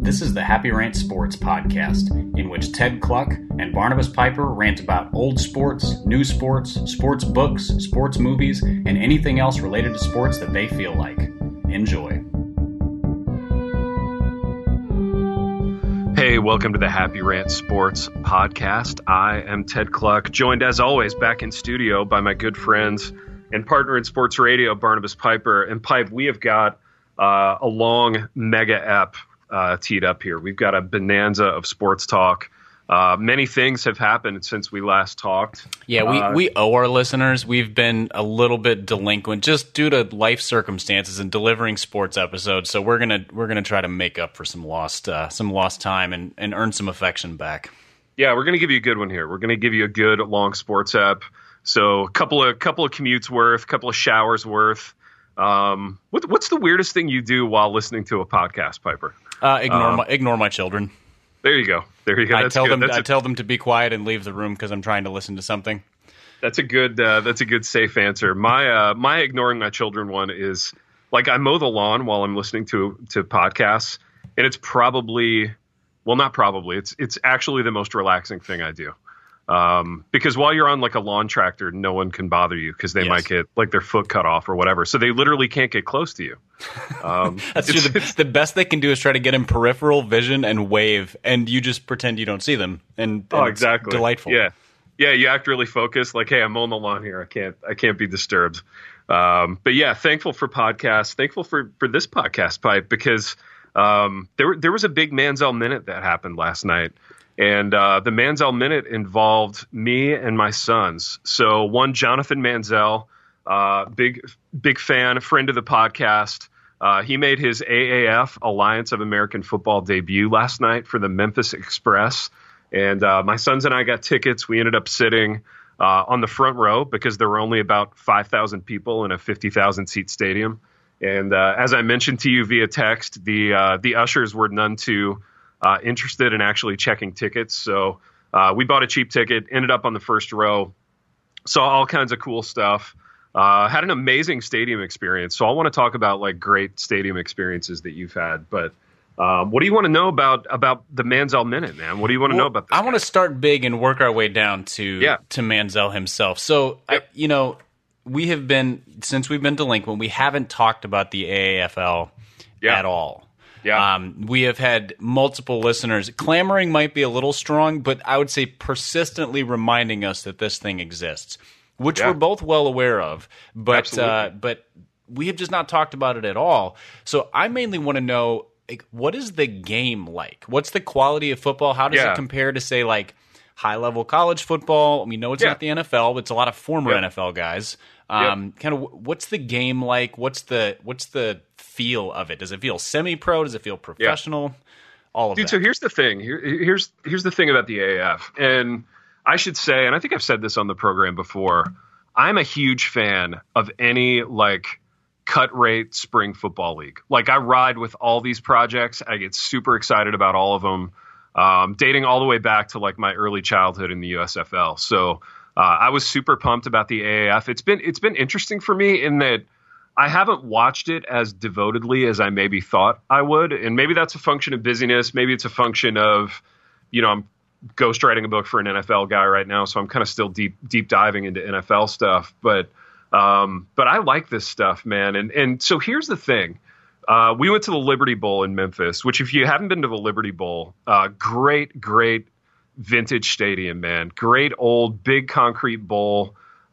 This is the Happy Rant Sports Podcast, in which Ted Cluck and Barnabas Piper rant about old sports, new sports, sports books, sports movies, and anything else related to sports that they feel like. Enjoy. Hey, welcome to the Happy Rant Sports Podcast. I am Ted Cluck, joined as always back in studio by my good friends and partner in sports radio, Barnabas Piper. And Pipe, we have got a long mega ep teed up here. We've got a bonanza of sports talk. Many things have happened since we last talked. Yeah, we owe our listeners. We've been a little bit delinquent just due to life circumstances and delivering sports episodes. So we're gonna try to make up for some lost time and earn some affection back. Yeah, we're gonna give you a good one here. We're gonna give you a good long sports ep. So a couple of commutes worth, a couple of showers worth. What's the weirdest thing you do while listening to a podcast, Piper? Ignore my children. There you go. I tell them to be quiet and leave the room because I'm trying to listen to something. That's a good safe answer. My ignoring my children one is like I mow the lawn while I'm listening to podcasts, and it's it's actually the most relaxing thing I do. Because while you're on like a lawn tractor, no one can bother you because they might get like their foot cut off or whatever. So they literally can't get close to you. That's true. The best they can do is try to get in peripheral vision and wave, and you just pretend you don't see them. And exactly. It's delightful. Yeah. You act really focused. Like, hey, I'm mowing the lawn here. I can't be disturbed. But yeah, thankful for podcasts. Thankful for this podcast, Pipe, because there was a big Manziel minute that happened last night. And the Manziel Minute involved me and my sons. So one, Jonathan Manziel, big fan, a friend of the podcast. He made his AAF, Alliance of American Football, debut last night for the Memphis Express. And my sons and I got tickets. We ended up sitting on the front row because there were only about 5,000 people in a 50,000-seat stadium. And as I mentioned to you via text, the ushers were none too interested in actually checking tickets. So we bought a cheap ticket, ended up on the first row, saw all kinds of cool stuff, had an amazing stadium experience. So I want to talk about like great stadium experiences that you've had. But what do you want to know about the Manziel Minute, man? What do you want to know about this? I want to start big and work our way down to Manziel himself. So, yep. We have been, since we've been delinquent, we haven't talked about the AAFL at all. Yeah. We have had multiple listeners. Clamoring might be a little strong, but I would say persistently reminding us that this thing exists, which we're both well aware of. But we have just not talked about it at all. So I mainly want to know, like, what is the game like? What's the quality of football? How does it compare to, say, like high-level college football? We know it's not the NFL, but it's a lot of former NFL guys. Kind of, what's the game like? What's the feel of it? Does it feel semi-pro? Does it feel professional? All of that. So here's the thing. Here's the thing about the AAF, and I should say, and I think I've said this on the program before, I'm a huge fan of any like cut rate spring football league. Like I ride with all these projects. I get super excited about all of them. Dating all the way back to like my early childhood in the USFL. So I was super pumped about the AAF. It's been interesting for me in that I haven't watched it as devotedly as I maybe thought I would. And maybe that's a function of busyness. Maybe it's a function of, I'm ghostwriting a book for an NFL guy right now. So I'm kind of still deep diving into NFL stuff. But I like this stuff, man. And so here's the thing. We went to the Liberty Bowl in Memphis, which if you haven't been to the Liberty Bowl, great vintage stadium, man. Great old big concrete bowl.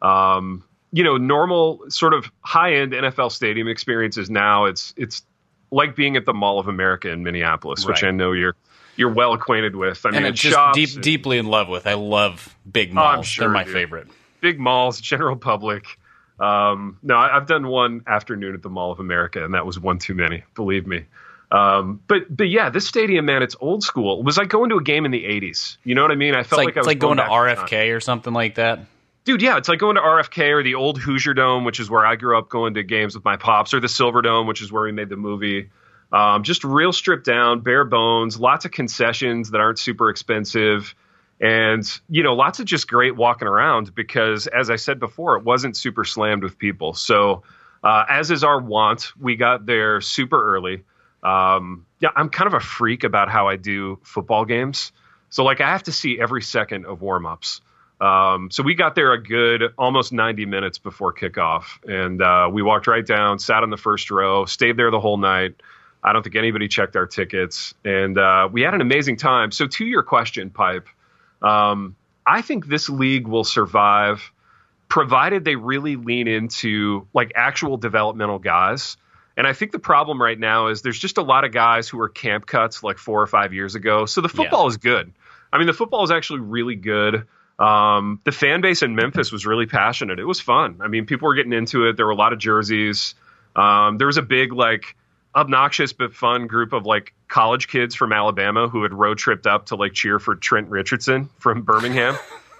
Normal sort of high-end NFL stadium experiences now. It's like being at the Mall of America in Minneapolis, which I know you're well acquainted with. I mean, it's just deeply in love with. I love big malls. I'm sure, they're my favorite. Big malls, general public. No, I've done one afternoon at the Mall of America, and that was one too many, believe me. But yeah, this stadium, man, it's old school. It was like going to a game in the 80s. You know what I mean? I felt like I was going to RFK or something like that. Dude, yeah, it's like going to RFK or the old Hoosier Dome, which is where I grew up going to games with my pops, or the Silver Dome, which is where we made the movie. Just real stripped down, bare bones, lots of concessions that aren't super expensive. And, lots of just great walking around because, as I said before, it wasn't super slammed with people. So as is our wont, we got there super early. yeah, I'm kind of a freak about how I do football games. So like I have to see every second of warm-ups. So we got there a good almost 90 minutes before kickoff, and we walked right down, sat on the first row, stayed there the whole night. I don't think anybody checked our tickets, and we had an amazing time. So to your question, Pipe, I think this league will survive provided they really lean into like actual developmental guys. And I think the problem right now is there's just a lot of guys who are camp cuts like 4 or 5 years ago. So the football is good. I mean, the football is actually really good. The fan base in Memphis was really passionate. It was fun. I mean, people were getting into it. There were a lot of jerseys. There was a big, like, obnoxious but fun group of like college kids from Alabama who had road tripped up to like cheer for Trent Richardson from Birmingham.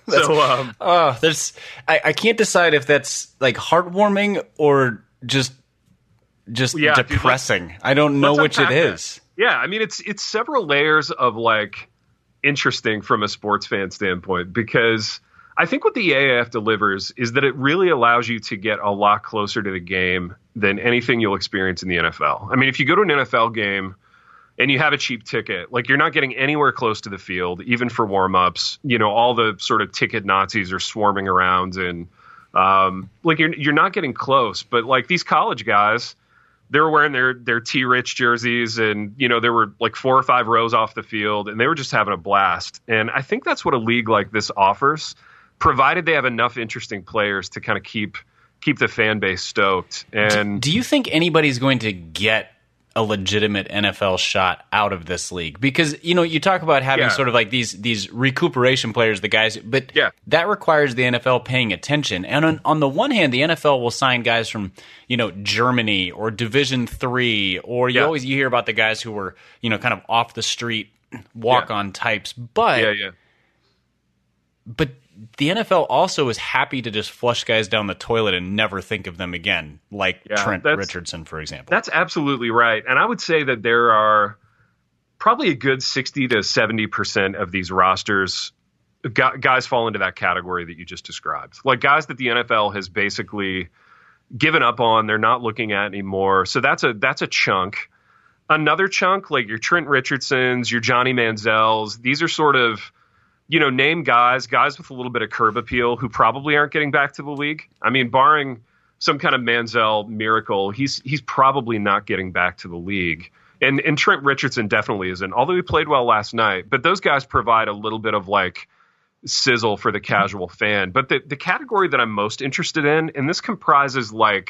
I can't decide if that's like heartwarming or just depressing. Dude, I don't know which it is. Yeah, I mean it's several layers of like interesting from a sports fan standpoint, because I think what the AAF delivers is that it really allows you to get a lot closer to the game than anything you'll experience in the NFL. I mean, if you go to an NFL game and you have a cheap ticket, like you're not getting anywhere close to the field, even for warm-ups. You know, all the sort of ticket Nazis are swarming around, and like you're not getting close. But like these college guys, they were wearing their T-Rich jerseys, and you know there were like 4 or 5 rows off the field, and they were just having a blast. And I think that's what a league like this offers, provided they have enough interesting players to kind of keep the fan base stoked. And do you think anybody's going to get a legitimate NFL shot out of this league? Because, you know, you talk about having sort of like these recuperation players, the guys, but that requires the NFL paying attention. And on the one hand, the NFL will sign guys from, you know, Germany or Division III, or you hear about the guys who were, you know, kind of off the street walk-on types. But the NFL also is happy to just flush guys down the toilet and never think of them again, like Trent Richardson, for example. That's absolutely right. And I would say that there are probably a good 60 to 70% of these rosters, guys fall into that category that you just described. Like guys that the NFL has basically given up on, they're not looking at anymore. So that's a chunk. Another chunk, like your Trent Richardsons, your Johnny Manziels, these are sort of, you know, name guys with a little bit of curb appeal who probably aren't getting back to the league. I mean, barring some kind of Manziel miracle, he's probably not getting back to the league. And Trent Richardson definitely isn't, although he played well last night. But those guys provide a little bit of like sizzle for the casual fan. But the category that I'm most interested in, and this comprises like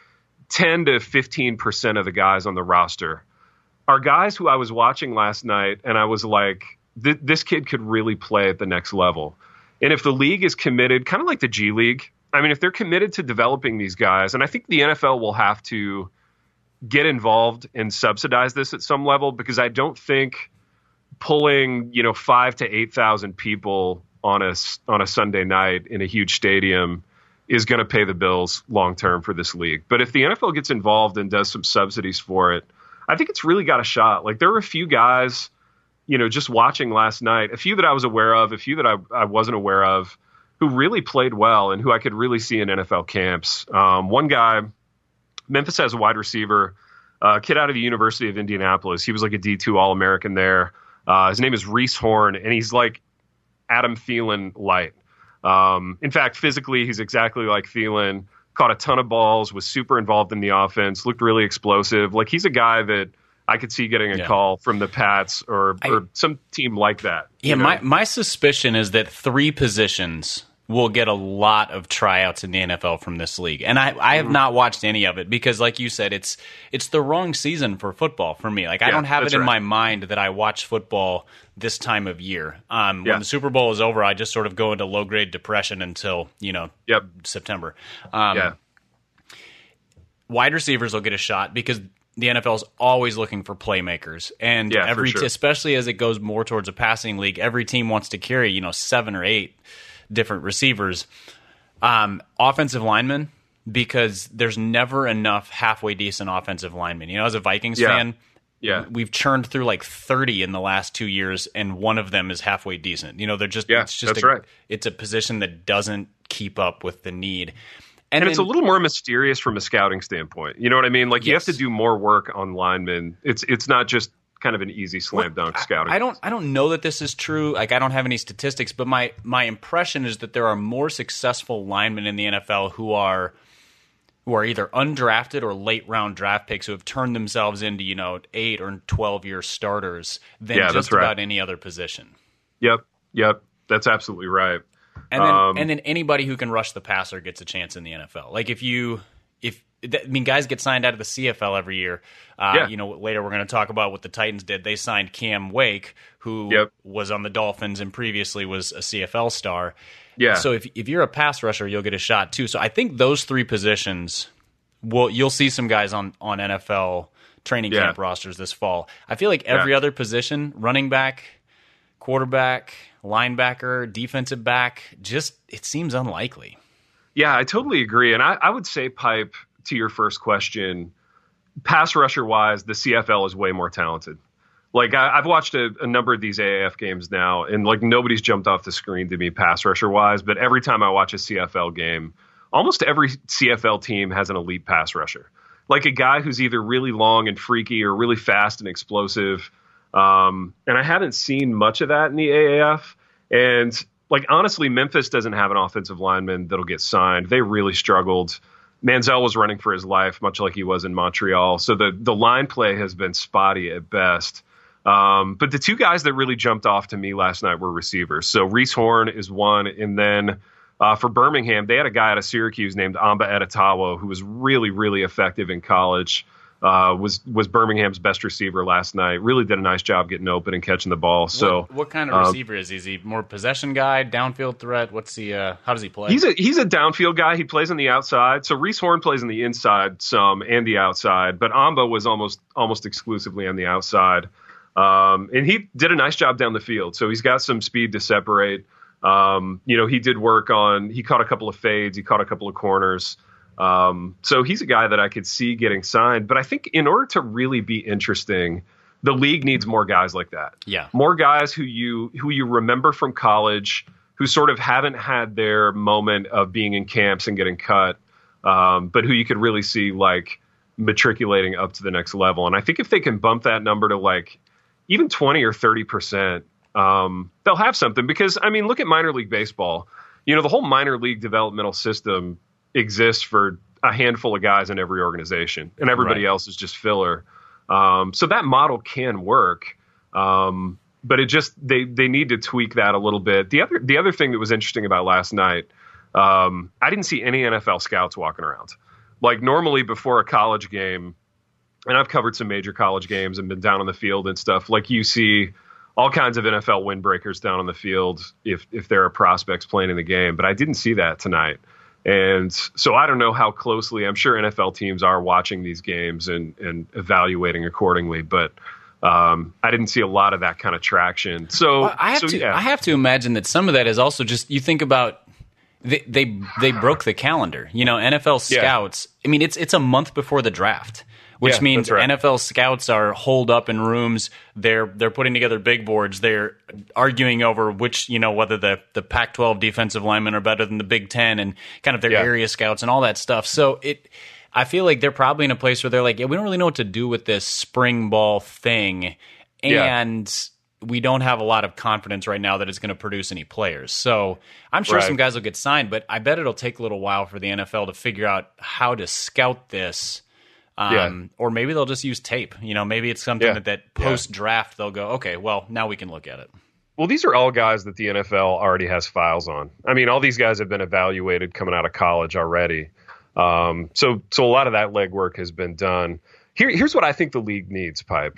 10 to 15% of the guys on the roster, are guys who I was watching last night and I was like, this kid could really play at the next level. And if the league is committed, kind of like the G League, I mean, if they're committed to developing these guys, and I think the NFL will have to get involved and subsidize this at some level, because I don't think pulling, you know, 5,000 to 8,000 people on a Sunday night in a huge stadium is going to pay the bills long term for this league. But if the NFL gets involved and does some subsidies for it, I think it's really got a shot. Like there were a few guys, you know, just watching last night, a few that I was aware of, a few that I wasn't aware of, who really played well and who I could really see in NFL camps. One guy, Memphis has a wide receiver, kid out of the University of Indianapolis. He was like a D2 All-American there. His name is Reese Horn, and he's like Adam Thielen light. In fact, physically, he's exactly like Thielen, caught a ton of balls, was super involved in the offense, looked really explosive. Like he's a guy that I could see getting a call from the Pats or some team like that. Yeah, my suspicion is that 3 positions will get a lot of tryouts in the NFL from this league. And I have not watched any of it because, like you said, it's the wrong season for football for me. Like I don't have it in my mind that I watch football this time of year. When the Super Bowl is over, I just sort of go into low-grade depression until, you know, September. Wide receivers will get a shot because the NFL is always looking for playmakers, and especially as it goes more towards a passing league, every team wants to carry 7 or 8 different receivers. Offensive linemen, because there's never enough halfway decent offensive linemen. You know, as a Vikings fan, we've churned through like 30 in the last 2 years, and one of them is halfway decent. You know, they're just it's a position that doesn't keep up with the need. And it's a little more mysterious from a scouting standpoint. You know what I mean? Like you have to do more work on linemen. It's not just kind of an easy slam dunk scouting. I don't know that this is true. Like, I don't have any statistics, but my impression is that there are more successful linemen in the NFL who are either undrafted or late round draft picks who have turned themselves into 8 or 12-year starters than just about any other position. Yep, that's absolutely right. And then anybody who can rush the passer gets a chance in the NFL. Like guys get signed out of the CFL every year. Later we're going to talk about what the Titans did. They signed Cam Wake, who was on the Dolphins and previously was a CFL star. Yeah. So if you're a pass rusher, you'll get a shot too. So I think those three positions, you'll see some guys on NFL training camp rosters this fall. I feel like every other position, running back, quarterback, linebacker, defensive back, it seems unlikely. Yeah, I totally agree. And I would say, Pipe, to your first question, pass rusher wise, the CFL is way more talented. Like, I've watched a number of these AAF games now, and like nobody's jumped off the screen to me pass rusher wise. But every time I watch a CFL game, almost every CFL team has an elite pass rusher, like a guy who's either really long and freaky or really fast and explosive. And I haven't seen much of that in the AAF. And like, honestly, Memphis doesn't have an offensive lineman that'll get signed. They really struggled. Manziel was running for his life, much like he was in Montreal. So the line play has been spotty at best. But the two guys that really jumped off to me last night were receivers. So Reese Horn is one. And then for Birmingham, they had a guy out of Syracuse named Amba Edetawo who was really, really effective in college. Was Birmingham's best receiver last night. Really did a nice job getting open and catching the ball. So what kind of receiver is he? Is he more possession guy, downfield threat? What's he? How does he play? He's a downfield guy. He plays on the outside. So Reese Horn plays on the inside some and the outside, but Amba was almost exclusively on the outside. And he did a nice job down the field. So he's got some speed to separate. He did work he caught a couple of fades. He caught a couple of corners. So he's a guy that I could see getting signed. But I think in order to really be interesting, the league needs more guys like that. Yeah. More guys who you remember from college, who sort of haven't had their moment of being in camps and getting cut, but who you could really see like matriculating up to the next level. And I think if they can bump that number to like even 20 or 30%, they'll have something. Because, I mean, look at minor league baseball. The whole minor league developmental system exists for a handful of guys in every organization, and everybody else is just filler. So that model can work, but they need to tweak that a little bit. The other thing that was interesting about last night, I didn't see any NFL scouts walking around. Like normally before a college game, and I've covered some major college games and been down on the field and stuff, like you see all kinds of NFL windbreakers down on the field if there are prospects playing in the game, but I didn't see that tonight. And so I don't know how closely, I'm sure NFL teams are watching these games and evaluating accordingly, but I didn't see a lot of that kind of traction. So I have to imagine that some of that is also just, you think about, they broke the calendar, NFL scouts. I mean, it's a month before the draft, which means NFL scouts are holed up in rooms. They're putting together big boards. They're arguing over which, whether the Pac-12 defensive linemen are better than the Big Ten and kind of their area scouts and all that stuff. So I feel like they're probably in a place where they're like, we don't really know what to do with this spring ball thing. And we don't have a lot of confidence right now that it's going to produce any players. So I'm sure some guys will get signed, but I bet it'll take a little while for the NFL to figure out how to scout this. Or maybe they'll just use tape. Maybe it's something that post-draft they'll go, okay, well, now we can look at it. Well, these are all guys that the NFL already has files on. I mean, all these guys have been evaluated coming out of college already. So a lot of that legwork has been done. Here's what I think the league needs, Pipe.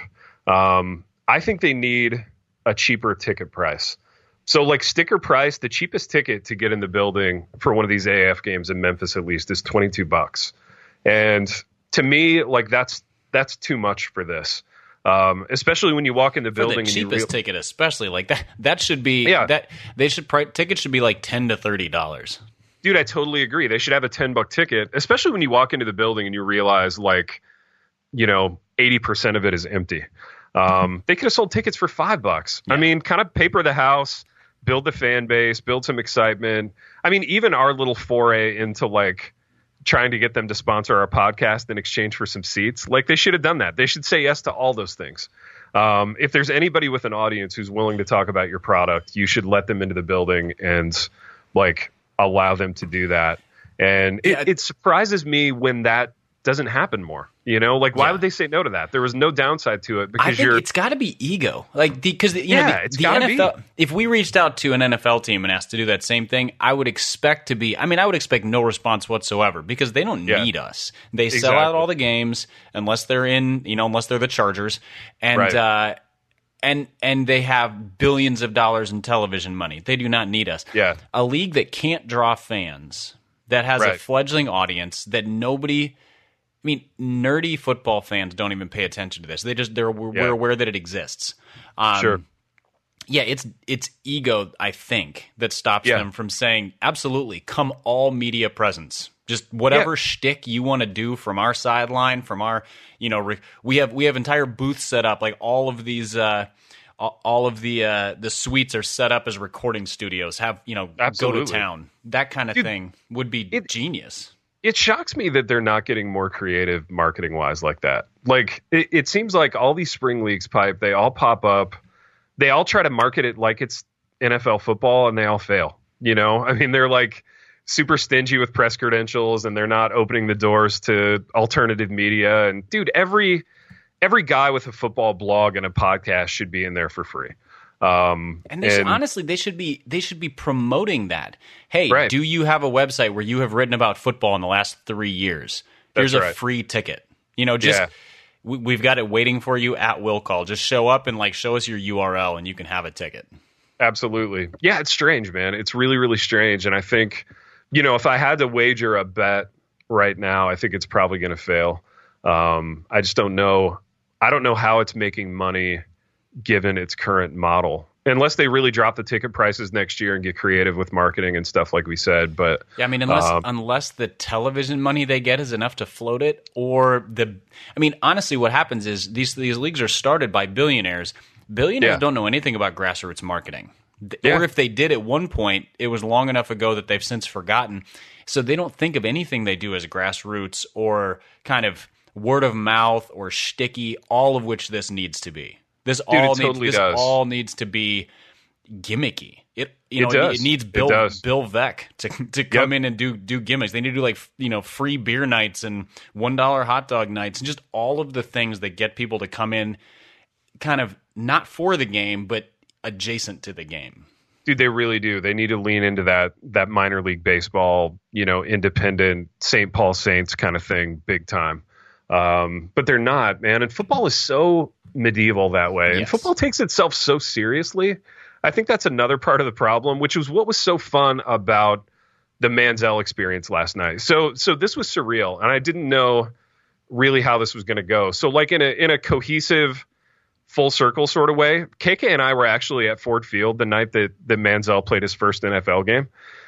I think they need a cheaper ticket price. So like sticker price, the cheapest ticket to get in the building for one of these AAF games in Memphis, at least, is $22. And to me, like that's too much for this. Especially when you walk in the building. For the cheapest ticket, especially like that should be tickets should be like $10 to $30. Dude, I totally agree. They should have a $10 ticket, especially when you walk into the building and you realize 80% of it is empty. They could have sold tickets for $5. Yeah. I mean, kind of paper the house, build the fan base, build some excitement. I mean, even our little foray into trying to get them to sponsor our podcast in exchange for some seats, they should have done that. They should say yes to all those things. If there's anybody with an audience who's willing to talk about your product, you should let them into the building and like allow them to do that. And it surprises me when that doesn't happen more. You know, like why would they say no to that? There was no downside to it because I think it's got to be ego. Like because the NFL. If we reached out to an NFL team and asked to do that same thing, I would expect no response whatsoever because they don't need us. They sell out all the games unless they're the Chargers, and and they have billions of dollars in television money. They do not need us. Yeah, a league that can't draw fans, that has a fledgling audience, that nobody. I mean, nerdy football fans don't even pay attention to this. We're aware that it exists. Sure. Yeah, it's ego, I think, that stops them from saying, absolutely, come all media presence. Just whatever shtick you want to do from our sideline, from our, we have entire booths set up. Like all of these, all of the suites are set up as recording studios. Go to town. That kind of thing would be genius. It shocks me that they're not getting more creative marketing-wise like that. Like, it seems like all these spring leagues, Pipe, they all pop up. They all try to market it like it's NFL football, and they all fail. You know? I mean, they're, like, super stingy with press credentials, and they're not opening the doors to alternative media. And, dude, every guy with a football blog and a podcast should be in there for free. Honestly, they should be promoting that. Hey, do you have a website where you have written about football in the last 3 years? Here's a free ticket. We've got it waiting for you at will call. Just show up and show us your URL and you can have a ticket. Absolutely. Yeah, it's strange, man. It's really, really strange. And I think, if I had to wager a bet right now, I think it's probably going to fail. I just don't know. I don't know how it's making money given its current model, unless they really drop the ticket prices next year and get creative with marketing and stuff like we said. But yeah, I mean, unless the television money they get is enough to float it, honestly, what happens is these leagues are started by billionaires. Billionaires don't know anything about grassroots marketing, or if they did at one point, it was long enough ago that they've since forgotten. So they don't think of anything they do as grassroots or kind of word of mouth or shticky, all of which this needs to be. This all needs to be gimmicky. It needs Bill Veeck to come in and do gimmicks. They need to do free beer nights and $1 hot dog nights and just all of the things that get people to come in kind of not for the game but adjacent to the game. Dude, they really do. They need to lean into that minor league baseball, independent St. Paul Saints kind of thing big time. But they're not, man. And football is so medieval that way. Yes. And football takes itself so seriously. I think that's another part of the problem, which was what was so fun about the Manziel experience last night. So this was surreal, and I didn't know really how this was going to go. So in a cohesive, full circle sort of way, KK and I were actually at Ford Field the night that Manziel played his first NFL game.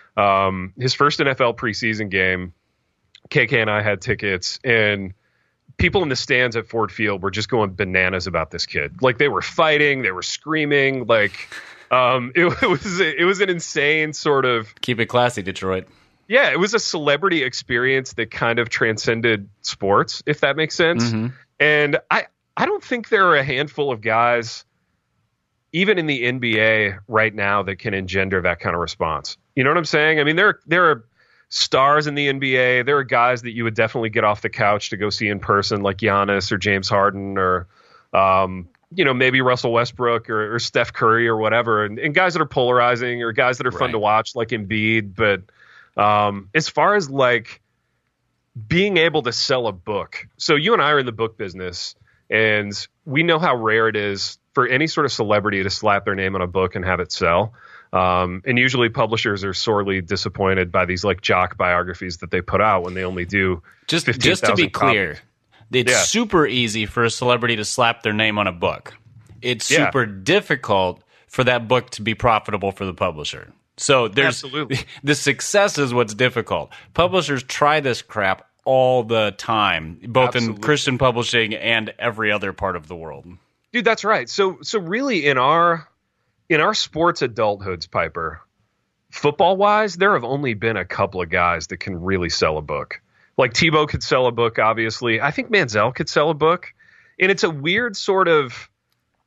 His first NFL preseason game, KK and I had tickets, and people in the stands at Ford Field were just going bananas about this kid. Like they were fighting, they were screaming. It was an insane sort of keep it classy, Detroit. Yeah, it was a celebrity experience that kind of transcended sports, if that makes sense. Mm-hmm. And I don't think there are a handful of guys, even in the NBA right now, that can engender that kind of response. You know what I'm saying? I mean, there are stars in the NBA. There are guys that you would definitely get off the couch to go see in person, like Giannis or James Harden or, maybe Russell Westbrook or Steph Curry or whatever. And guys that are polarizing or guys that are fun to watch, like Embiid. But as far as being able to sell a book, so you and I are in the book business, and we know how rare it is for any sort of celebrity to slap their name on a book and have it sell. And usually publishers are sorely disappointed by these jock biographies that they put out when they only do just to be clear, it's super easy for a celebrity to slap their name on a book. It's super difficult for that book to be profitable for the publisher. So there's the success is what's difficult. Publishers try this crap all the time, both in Christian publishing and every other part of the world. Dude, that's right. So really in our sports adulthoods, Piper, football-wise, there have only been a couple of guys that can really sell a book. Like Tebow could sell a book, obviously. I think Manziel could sell a book. And it's a weird sort of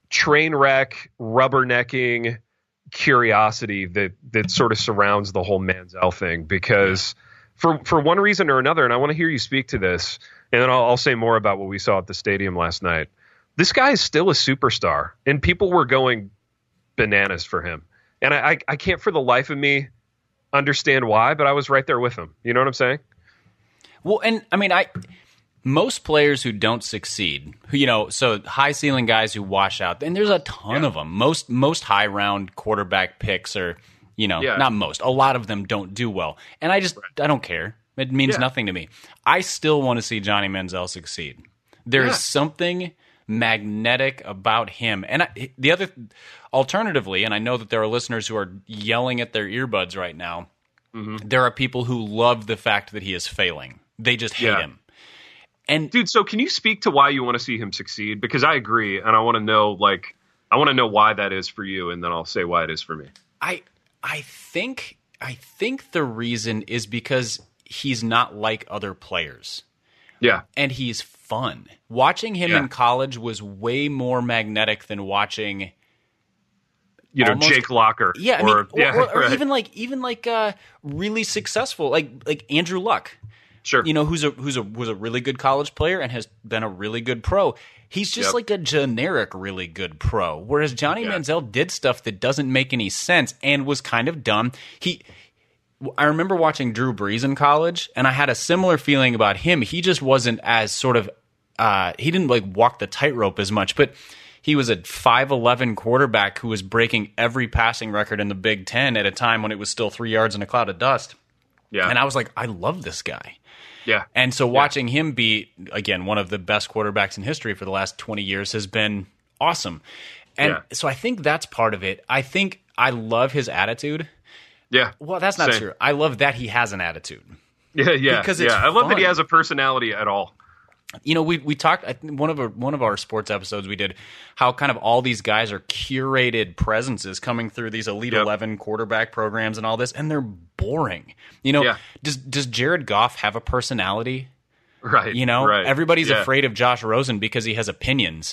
train wreck, rubbernecking curiosity that sort of surrounds the whole Manziel thing, because for one reason or another, and I want to hear you speak to this, and then I'll say more about what we saw at the stadium last night. This guy is still a superstar, and people were going bananas for him. And I can't for the life of me understand why, but I was right there with him. You know what I'm saying? Well, and I mean, most players who don't succeed, so high ceiling guys who wash out, and there's a ton of them. Most high round quarterback picks are, not most, a lot of them don't do well. And I don't care. It means nothing to me. I still want to see Johnny Manziel succeed. There is something magnetic about him. And alternatively, and I know that there are listeners who are yelling at their earbuds right now, there are people who love the fact that he is failing. They just hate him. And dude, so can you speak to why you want to see him succeed? Because I agree, and I want to know, why that is for you, and then I'll say why it is for me. I think the reason is because he's not like other players. Yeah. And he's fun. Watching him in college was way more magnetic than watching Jake Locker. Yeah, or even like really successful like Andrew Luck. Sure. Who's a really good college player and has been a really good pro. He's just like a generic really good pro. Whereas Johnny Manziel did stuff that doesn't make any sense and was kind of dumb. I remember watching Drew Brees in college, and I had a similar feeling about him. He just wasn't as sort of he didn't walk the tightrope as much, but he was a 5'11" quarterback who was breaking every passing record in the Big Ten at a time when it was still 3 yards in a cloud of dust. Yeah. And I was like, I love this guy. Yeah. And so watching him be, again, one of the best quarterbacks in history for the last 20 years has been awesome. And so I think that's part of it. I think I love his attitude. Yeah. Well, that's not true. I love that he has an attitude. Yeah. Because it's I love that he has a personality at all. We talked, I think one of our sports episodes we did, how kind of all these guys are curated presences coming through these Elite 11 quarterback programs and all this, and they're boring. Does Jared Goff have a personality? Right. Right. Everybody's afraid of Josh Rosen because he has opinions.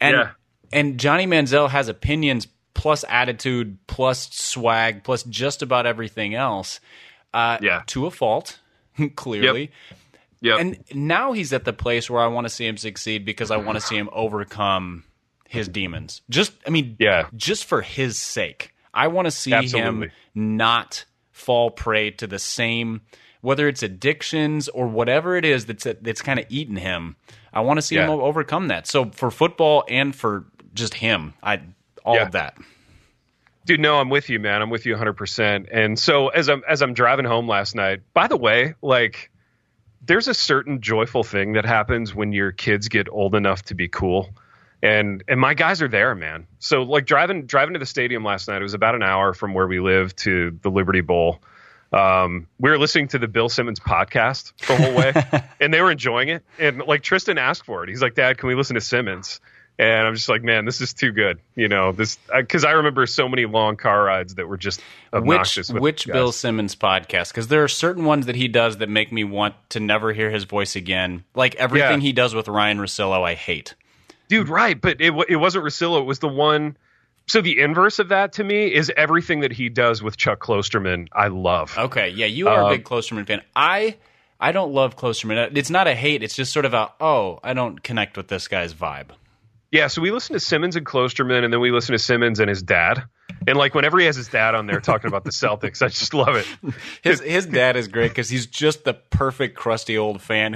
And Johnny Manziel has opinions plus attitude plus swag plus just about everything else to a fault, clearly. Yep. And now he's at the place where I want to see him succeed because I want to see him overcome his demons. Just for his sake. I want to see him not fall prey to the same, whether it's addictions or whatever it is that's kind of eating him. I want to see him overcome that. So for football and for just him, all of that. Dude, no, I'm with you, man. I'm with you 100%. And so as I'm driving home last night, by the way, there's a certain joyful thing that happens when your kids get old enough to be cool. And my guys are there, man. So driving to the stadium last night, it was about an hour from where we live to the Liberty Bowl. We were listening to the Bill Simmons podcast the whole way, and they were enjoying it. And Tristan asked for it. He's like, Dad, can we listen to Simmons? And I'm just like, man, this is too good. Because I remember so many long car rides that were just obnoxious. Which Bill Simmons podcast? Because there are certain ones that he does that make me want to never hear his voice again. Like everything he does with Ryan Russillo, I hate. Dude, right. But it wasn't Russillo. It was the one. So the inverse of that to me is everything that he does with Chuck Klosterman. I love. Okay. Yeah. You are a big Klosterman fan. I don't love Klosterman. It's not a hate. It's just sort of I don't connect with this guy's vibe. Yeah, so we listen to Simmons and Klosterman, and then we listen to Simmons and his dad. And whenever he has his dad on there talking about the Celtics, I just love it. His dad is great because he's just the perfect crusty old fan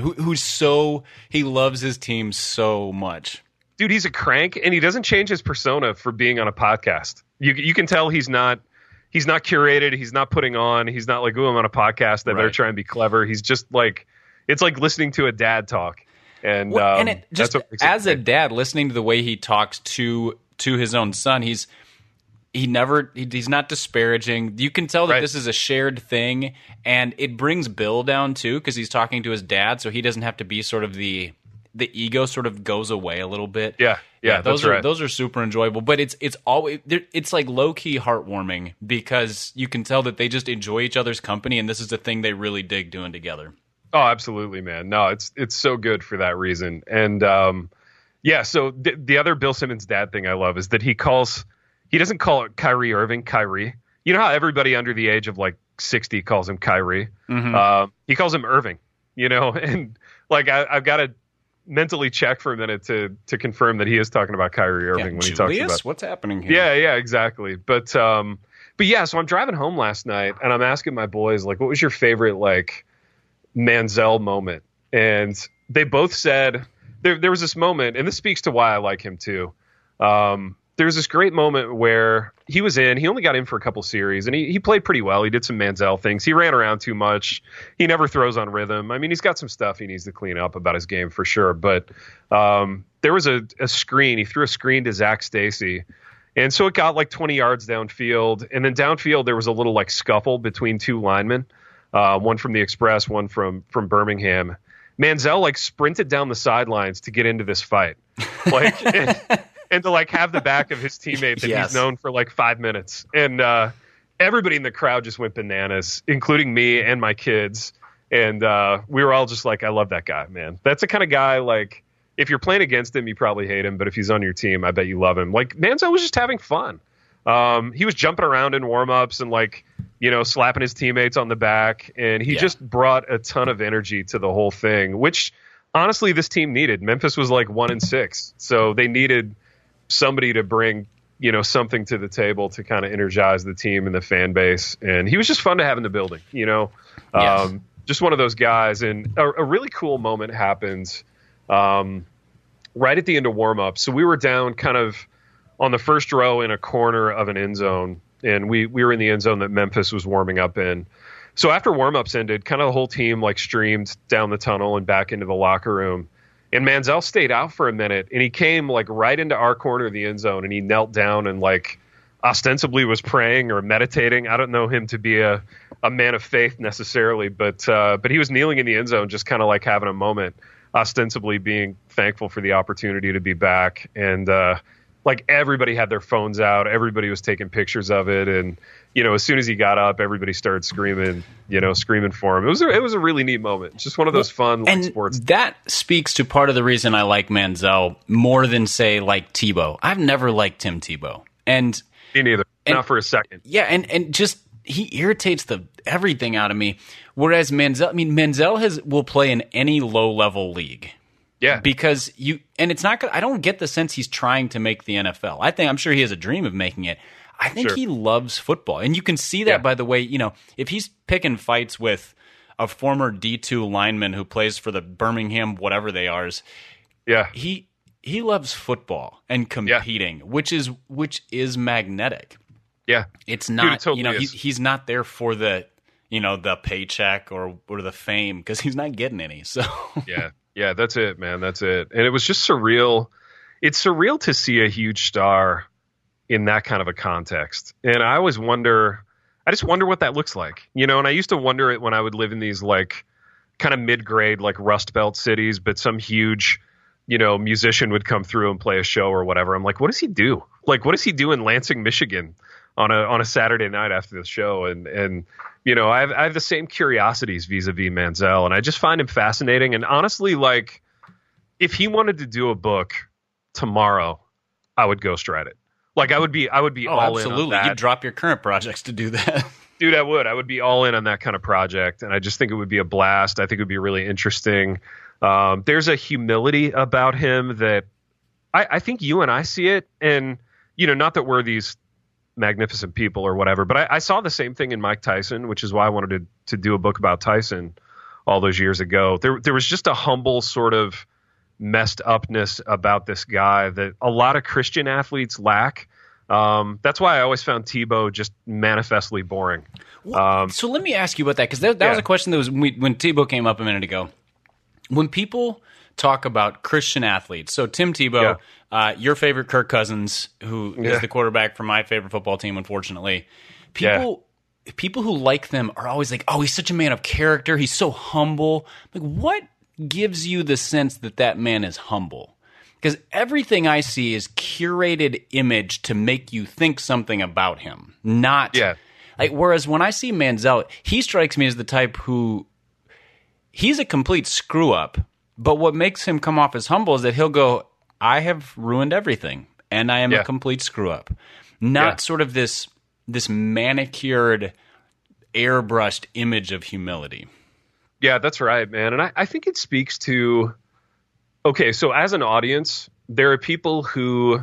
he loves his team so much. Dude, he's a crank, and he doesn't change his persona for being on a podcast. You can tell he's not curated. He's not putting on. He's not I'm on a podcast that better try and be clever. He's just it's like listening to a dad talk. And as a dad, listening to the way he talks to his own son, he's not disparaging. You can tell that this is a shared thing, and it brings Bill down too because he's talking to his dad, so he doesn't have to be sort of the ego sort of goes away a little bit. Yeah. Those are super enjoyable, but it's always it's low key heartwarming because you can tell that they just enjoy each other's company, and this is the thing they really dig doing together. Oh, absolutely, man. No, it's so good for that reason. And Yeah, so the other Bill Simmons dad thing I love is that he doesn't call it Kyrie Irving, Kyrie. You know how everybody under the age of like 60 calls him Kyrie? Mm-hmm. He calls him Irving, and like I've got to mentally check for a minute to confirm that he is talking about Kyrie Irving when he talks about what's happening here? Yeah, exactly. But yeah, so I'm driving home last night and I'm asking my boys, like, what was your favorite like Manziel moment? And they both said there was this moment, and this speaks to why I like him too. There was this great moment where he only got in for a couple series, and he played pretty well. He did some Manziel things. He ran around too much. He never throws on rhythm. I mean, he's got some stuff he needs to clean up about his game for sure. But there was a screen. He threw a screen to Zach Stacy, and so it got like 20 yards downfield. And then downfield, there was a little like scuffle between two linemen, one from the Express, one from Birmingham. Manziel like sprinted down the sidelines to get into this fight, like, and to like have the back of his teammate that he's known for like 5 minutes. And everybody in the crowd just went bananas, including me and my kids. And we were all just like, I love that guy, man. That's the kind of guy, like, if you're playing against him, you probably hate him. But if he's on your team, I bet you love him. Like, Manziel was just having fun. He was jumping around in warm-ups and like, slapping his teammates on the back. And he just brought a ton of energy to the whole thing, which honestly this team needed. Memphis was like 1-6. So they needed somebody to bring, something to the table to kind of energize the team and the fan base. And he was just fun to have in the building, just one of those guys. And a really cool moment happened right at the end of warm-up. So we were down kind of on the first row in a corner of an end zone, and we were in the end zone that Memphis was warming up in. So after warm-ups ended, kind of the whole team like streamed down the tunnel and back into the locker room. And Manziel stayed out for a minute, and he came like right into our corner of the end zone, and he knelt down and like ostensibly was praying or meditating. I don't know him to be a man of faith necessarily, but he was kneeling in the end zone, just kind of like having a moment, ostensibly being thankful for the opportunity to be back. And like everybody had their phones out, everybody was taking pictures of it, and as soon as he got up, everybody started screaming for him. It was a really neat moment. Just one of those fun like, sports. That speaks to part of the reason I like Manziel more than say like Tebow. I've never liked Tim Tebow, and me neither. Not for a second. Yeah, and just he irritates the everything out of me. Whereas Manziel will play in any low level league. Yeah, because it's not good. I don't get the sense he's trying to make the NFL. I'm sure he has a dream of making it. I think he loves football, and you can see that by the way, if he's picking fights with a former D2 lineman who plays for the Birmingham whatever they are, he loves football and competing, which is magnetic. Yeah, it's not. Dude, it totally he's not there for the the paycheck or the fame because he's not getting any. So Yeah, that's it, man. That's it. And it was just surreal. It's surreal to see a huge star in that kind of a context. And I just wonder what that looks like. And I used to wonder it when I would live in these like kind of mid-grade like Rust Belt cities, but some huge, musician would come through and play a show or whatever. I'm like, what does he do? Like, what does he do in Lansing, Michigan on a Saturday night after the show? And I have the same curiosities vis-a-vis Manziel, and I just find him fascinating. And honestly, like, if he wanted to do a book tomorrow, I would ghostwrite it. Like, I would be all in on that. You'd drop your current projects to do that. Dude, I would be all in on that kind of project, and I just think it would be a blast. I think it would be really interesting. There's a humility about him that I think you and I see it, and not that we're these magnificent people or whatever, but I saw the same thing in Mike Tyson, which is why I wanted to do a book about Tyson all those years ago. There was just a humble sort of messed upness about this guy that a lot of Christian athletes lack. That's why I always found Tebow just manifestly boring. So let me ask you about that, because that was a question that was when Tebow came up a minute ago. When people talk about Christian athletes, so Tim Tebow, your favorite Kirk Cousins, who is the quarterback for my favorite football team, unfortunately, people who like them are always like, oh, he's such a man of character, he's so humble. Like, what gives you the sense that man is humble? Because everything I see is curated image to make you think something about him, not like. Whereas when I see Manziel, he strikes me as the type who he's a complete screw up. But what makes him come off as humble is that he'll go, I have ruined everything, and I am a complete screw up. Not sort of this manicured, airbrushed image of humility. Yeah, that's right, man. And I think it speaks to, okay, so as an audience, there are people who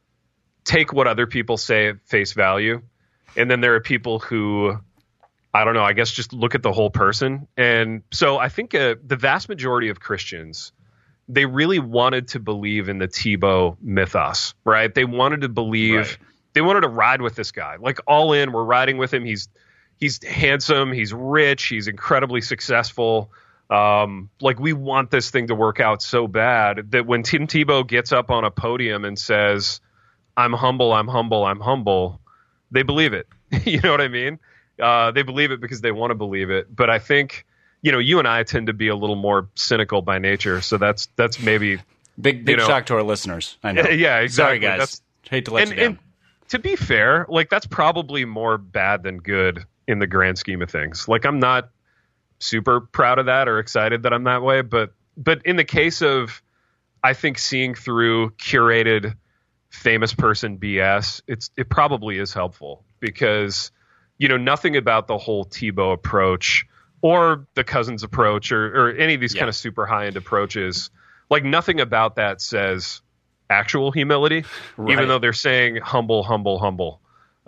take what other people say at face value. And then there are people who, I don't know, I guess just look at the whole person. And so I think the vast majority of Christians, they really wanted to believe in the Tebow mythos, right? They wanted to believe, they wanted to ride with this guy. Like all in, we're riding with him. He's handsome, he's rich, he's incredibly successful. Like we want this thing to work out so bad that when Tim Tebow gets up on a podium and says, I'm humble, I'm humble, I'm humble, they believe it. You know what I mean? They believe it because they want to believe it. But I think, you and I tend to be a little more cynical by nature. So that's maybe big shock to our listeners. I know. Yeah, exactly. Sorry, guys. Hate to let you down. And to be fair, like that's probably more bad than good in the grand scheme of things. Like I'm not super proud of that or excited that I'm that way. But in the case of, I think seeing through curated famous person BS, it probably is helpful because, nothing about the whole Tebow approach or the Cousins approach or any of these kind of super high end approaches, like nothing about that says actual humility, even though they're saying humble, humble, humble.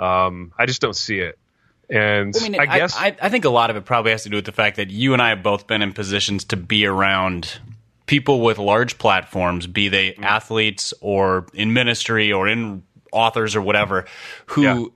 I just don't see it. And I guess I think a lot of it probably has to do with the fact that you and I have both been in positions to be around people with large platforms, be they athletes or in ministry or in authors or whatever, who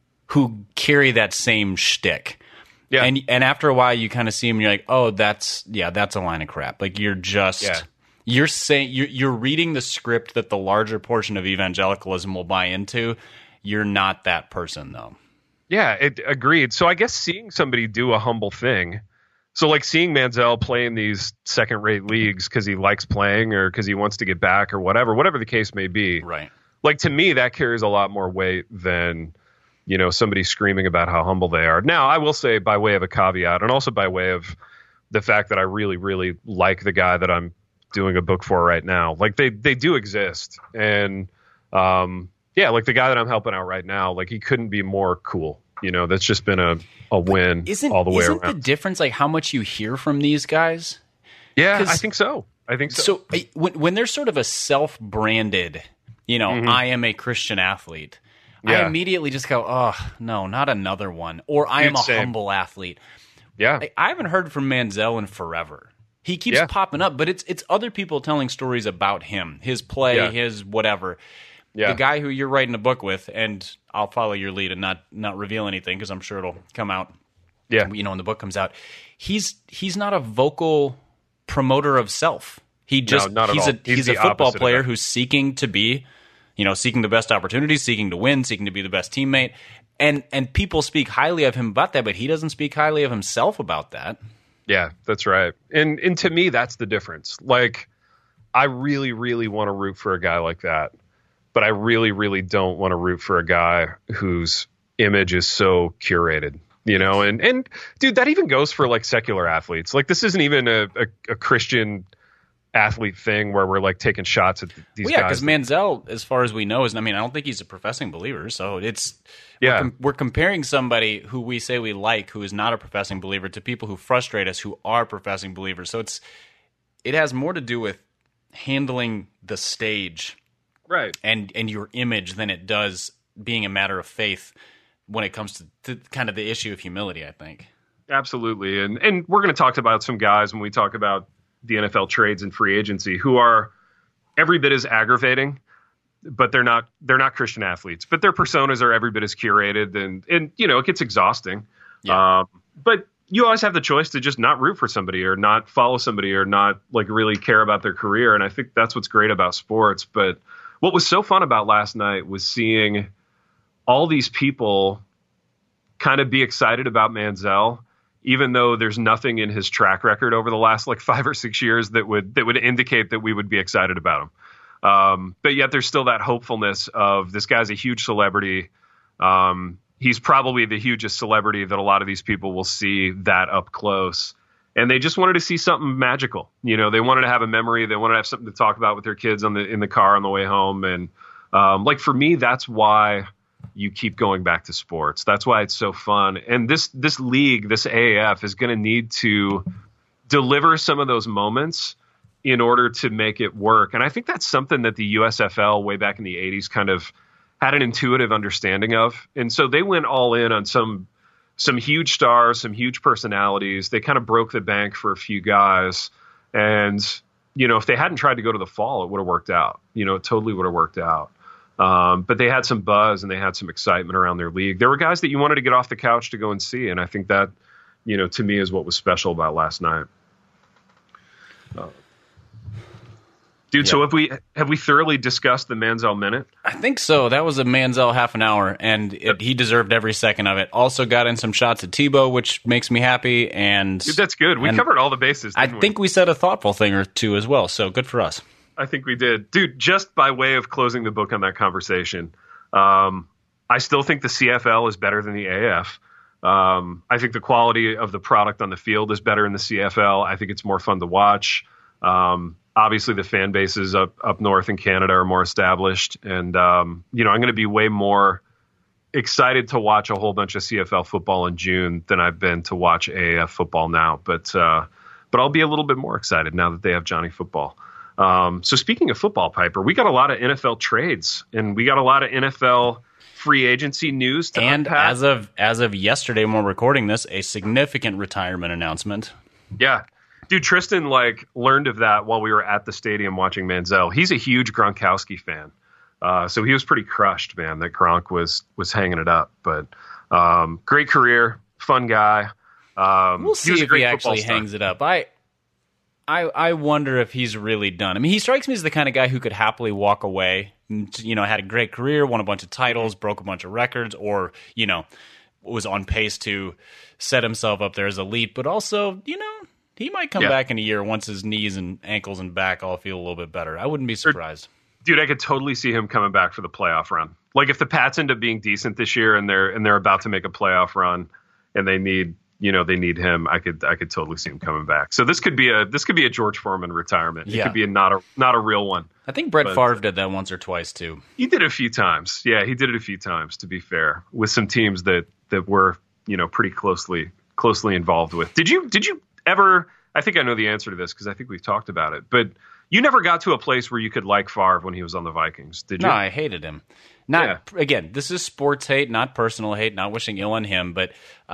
carry that same shtick. Yeah. And after a while you kind of see them and you're like, oh, that's a line of crap. Like you're just you're saying you're reading the script that the larger portion of evangelicalism will buy into. You're not that person though. Yeah, agreed. So I guess seeing somebody do a humble thing, so like seeing Manziel play in these second-rate leagues because he likes playing or because he wants to get back or whatever the case may be. Right. Like to me, that carries a lot more weight than, somebody screaming about how humble they are. Now, I will say by way of a caveat and also by way of the fact that I really, really like the guy that I'm doing a book for right now. Like they do exist. And, like the guy that I'm helping out right now, like he couldn't be more cool. That's just been a win all the way around. Isn't the difference like how much you hear from these guys? Yeah, I think so. So when they're sort of a self-branded, I am a Christian athlete, I immediately just go, oh, no, not another one. Or I am a humble athlete. Yeah. I haven't heard from Manziel in forever. He keeps popping up, but it's other people telling stories about him, his play, his whatever. Yeah. The guy who you're writing a book with, and I'll follow your lead and not reveal anything because I'm sure it'll come out. Yeah, when the book comes out, he's not a vocal promoter of self. He's a football player who's seeking to be, seeking the best opportunities, seeking to win, seeking to be the best teammate, and people speak highly of him about that, but he doesn't speak highly of himself about that. Yeah, that's right. And to me, that's the difference. Like, I really, really want to root for a guy like that. But I really, really don't want to root for a guy whose image is so curated, and dude, that even goes for like secular athletes. Like this isn't even a Christian athlete thing where we're like taking shots at these guys. Because Manziel, as far as we know, I don't think he's a professing believer. So we're comparing somebody who we say we like, who is not a professing believer, to people who frustrate us, who are professing believers. So it has more to do with handling the stage. Right. And your image than it does being a matter of faith when it comes to kind of the issue of humility, I think. Absolutely. And we're going to talk about some guys when we talk about the NFL trades and free agency who are every bit as aggravating, but they're not Christian athletes. But their personas are every bit as curated and it gets exhausting. Yeah. But you always have the choice to just not root for somebody or not follow somebody or not like really care about their career. And I think that's what's great about sports. But what was so fun about last night was seeing all these people kind of be excited about Manziel, even though there's nothing in his track record over the last like 5 or 6 years that would indicate that we would be excited about him. But yet there's still that hopefulness of this guy's a huge celebrity. He's probably the hugest celebrity that a lot of these people will see that up close. and they just wanted to see something magical. You know, they wanted to have a memory. They wanted to have something to talk about with their kids in the car on the way home. And like for me, that's why you keep going back to sports. That's why it's so fun. And this league, this AAF, is going to need to deliver some of those moments in order to make it work. And I think that's something that the USFL way back in the 80s kind of had an intuitive understanding of. And so they went all in on some huge stars, some huge personalities. They kind of broke the bank for a few guys. And, you know, if they hadn't tried to go to the fall, it would have worked out. You know, it totally would have worked out. But they had some buzz and they had some excitement around their league. There were guys that you wanted to get off the couch to go and see. And I think that, you know, to me is what was special about last night. Dude, yeah. So have we thoroughly discussed the Manziel minute? I think so. That was a Manziel half an hour, and he deserved every second of it. Also got in some shots at Tebow, which makes me happy. And dude, that's good. We covered all the bases. I think we said a thoughtful thing or two as well, so good for us. I think we did. Dude, just by way of closing the book on that conversation, I still think the CFL is better than the AF. I think the quality of the product on the field is better in the CFL. I think it's more fun to watch. Obviously, the fan bases up north in Canada are more established. And, you know, I'm going to be way more excited to watch a whole bunch of CFL football in June than I've been to watch AAF football now. But I'll be a little bit more excited now that they have Johnny Football. So speaking of football, Piper, we got a lot of NFL trades and we got a lot of NFL free agency news to unpack. as of yesterday when we're recording this, a significant retirement announcement. Yeah. Dude, Tristan learned of that while we were at the stadium watching Manziel. He's a huge Gronkowski fan. So he was pretty crushed, man, that Gronk was hanging it up. But great career, fun guy. We'll see if he actually hangs it up. I wonder if he's really done. I mean, he strikes me as the kind of guy who could happily walk away. You know, had a great career, won a bunch of titles, broke a bunch of records, or, you know, was on pace to set himself up there as elite. But also, you know, he might come back in a year once his knees and ankles and back all feel a little bit better. I wouldn't be surprised. Dude, I could totally see him coming back for the playoff run. Like if the Pats end up being decent this year and they're about to make a playoff run and they need him, I could totally see him coming back. So this could be a George Foreman retirement. It could be not a real one. I think Brett Favre did that once or twice too. He did it a few times. Yeah, he did it a few times, to be fair, with some teams that were, you know, pretty closely involved with. Did you ever, I think I know the answer to this because I think we've talked about it, but you never got to a place where you could like Favre when he was on the Vikings, did you? No, I hated him. Again, this is sports hate, not personal hate, not wishing ill on him, but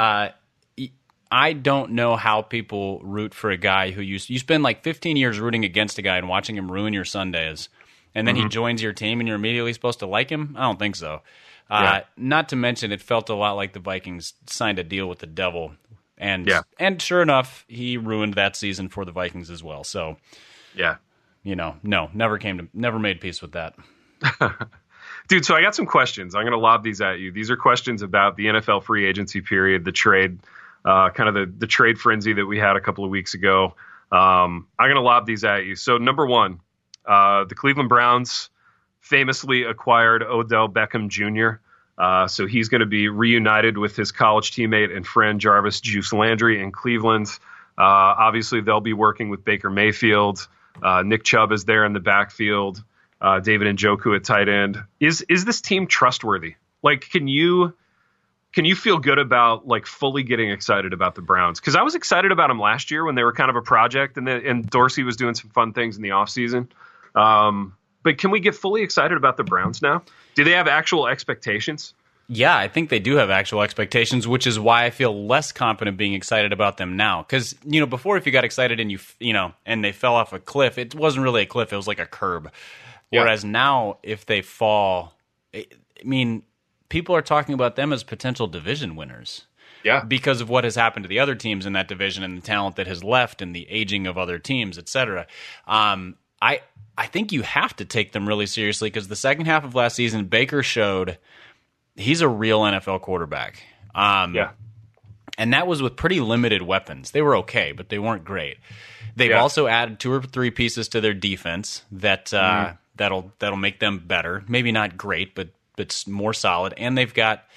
I don't know how people root for a guy who you spend like 15 years rooting against a guy and watching him ruin your Sundays, and then he joins your team and you're immediately supposed to like him? I don't think so. Not to mention, it felt a lot like the Vikings signed a deal with the devil. And sure enough, he ruined that season for the Vikings as well. So, you know, never made peace with that. Dude, so I got some questions. I'm going to lob these at you. These are questions about the NFL free agency period, the trade, kind of the trade frenzy that we had a couple of weeks ago. I'm going to lob these at you. So number one, the Cleveland Browns famously acquired Odell Beckham Jr., so he's going to be reunited with his college teammate and friend Jarvis Juice Landry in Cleveland. Obviously, they'll be working with Baker Mayfield. Nick Chubb is there in the backfield. David Njoku at tight end. Is this team trustworthy? Like, can you feel good about like fully getting excited about the Browns? Because I was excited about them last year when they were kind of a project, and Dorsey was doing some fun things in the offseason. But can we get fully excited about the Browns now? Do they have actual expectations? Yeah, I think they do have actual expectations, which is why I feel less confident being excited about them now. Because, you know, before if you got excited and and they fell off a cliff, it wasn't really a cliff, it was like a curb. Yeah. Whereas now, if they fall, I mean, people are talking about them as potential division winners. Yeah. Because of what has happened to the other teams in that division and the talent that has left and the aging of other teams, et cetera. I think you have to take them really seriously because the second half of last season, Baker showed he's a real NFL quarterback. And that was with pretty limited weapons. They were okay, but they weren't great. They've also added 2 or 3 pieces to their defense that that'll make them better. Maybe not great, but more solid. And they've got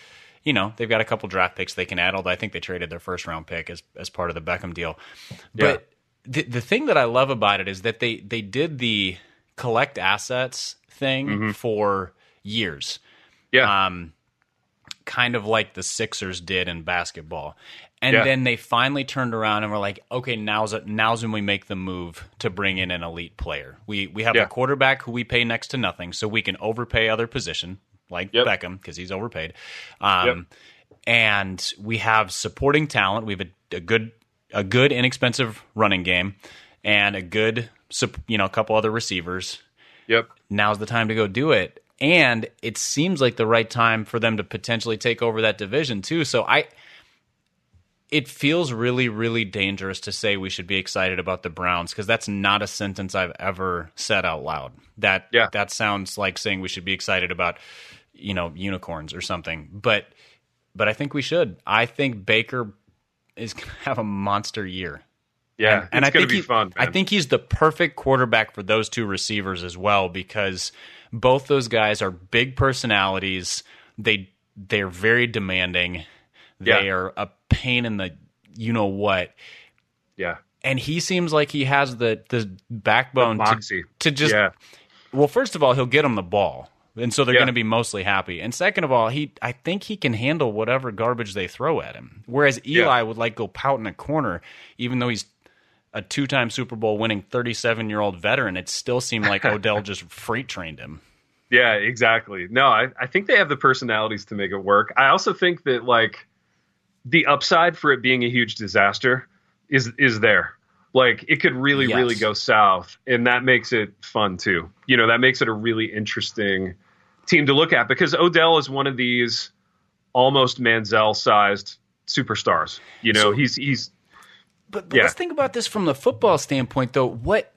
they've got a couple draft picks they can add, although I think they traded their first round pick as part of the Beckham deal. But the thing that I love about it is that they did the collect assets thing for years. Yeah. Kind of like the Sixers did in basketball. And then they finally turned around and were like, okay, now's when we make the move to bring in an elite player. We have a quarterback who we pay next to nothing, so we can overpay other position, like Beckham, because he's overpaid. And we have supporting talent. We have a good inexpensive running game and a good, couple other receivers. Yep. Now's the time to go do it. And it seems like the right time for them to potentially take over that division too. So it feels really, really dangerous to say we should be excited about the Browns, because that's not a sentence I've ever said out loud. That sounds like saying we should be excited about, unicorns or something. But I think we should. I think Baker is going to have a monster year. Yeah, and it's going to be fun, man. I think he's the perfect quarterback for those two receivers as well, because both those guys are big personalities. They're very demanding. They are a pain in the what. Yeah. And he seems like he has the backbone to just well, first of all, he'll get them the ball. And so they're going to be mostly happy. And second of all, I think he can handle whatever garbage they throw at him. Whereas Eli would go pout in a corner, even though he's a 2-time Super Bowl winning 37-year-old veteran. It still seemed like Odell just freight trained him. Yeah, exactly. No, I think they have the personalities to make it work. I also think that the upside for it being a huge disaster is there. It could really go south, and that makes it fun too. That makes it a really interesting team to look at, because Odell is one of these almost Manziel-sized superstars. He's. But let's think about this from the football standpoint, though. What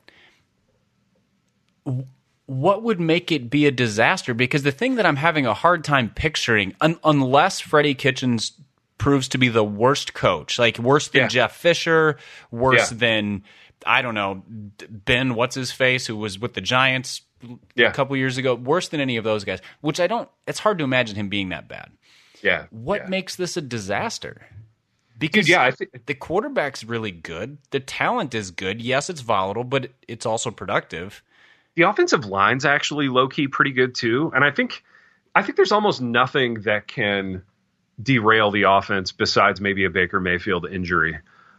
would make it be a disaster? Because the thing that I'm having a hard time picturing, unless Freddie Kitchens proves to be the worst coach, worse than Jeff Fisher, worse than, I don't know, Ben, what's his face, who was with the Giants a couple years ago, worse than any of those guys, which it's hard to imagine him being that bad. Yeah. What makes this a disaster? Because I think the quarterback's really good. The talent is good. Yes, it's volatile, but it's also productive. The offensive line's actually low-key pretty good too. And I think there's almost nothing that can derail the offense besides maybe a Baker Mayfield injury.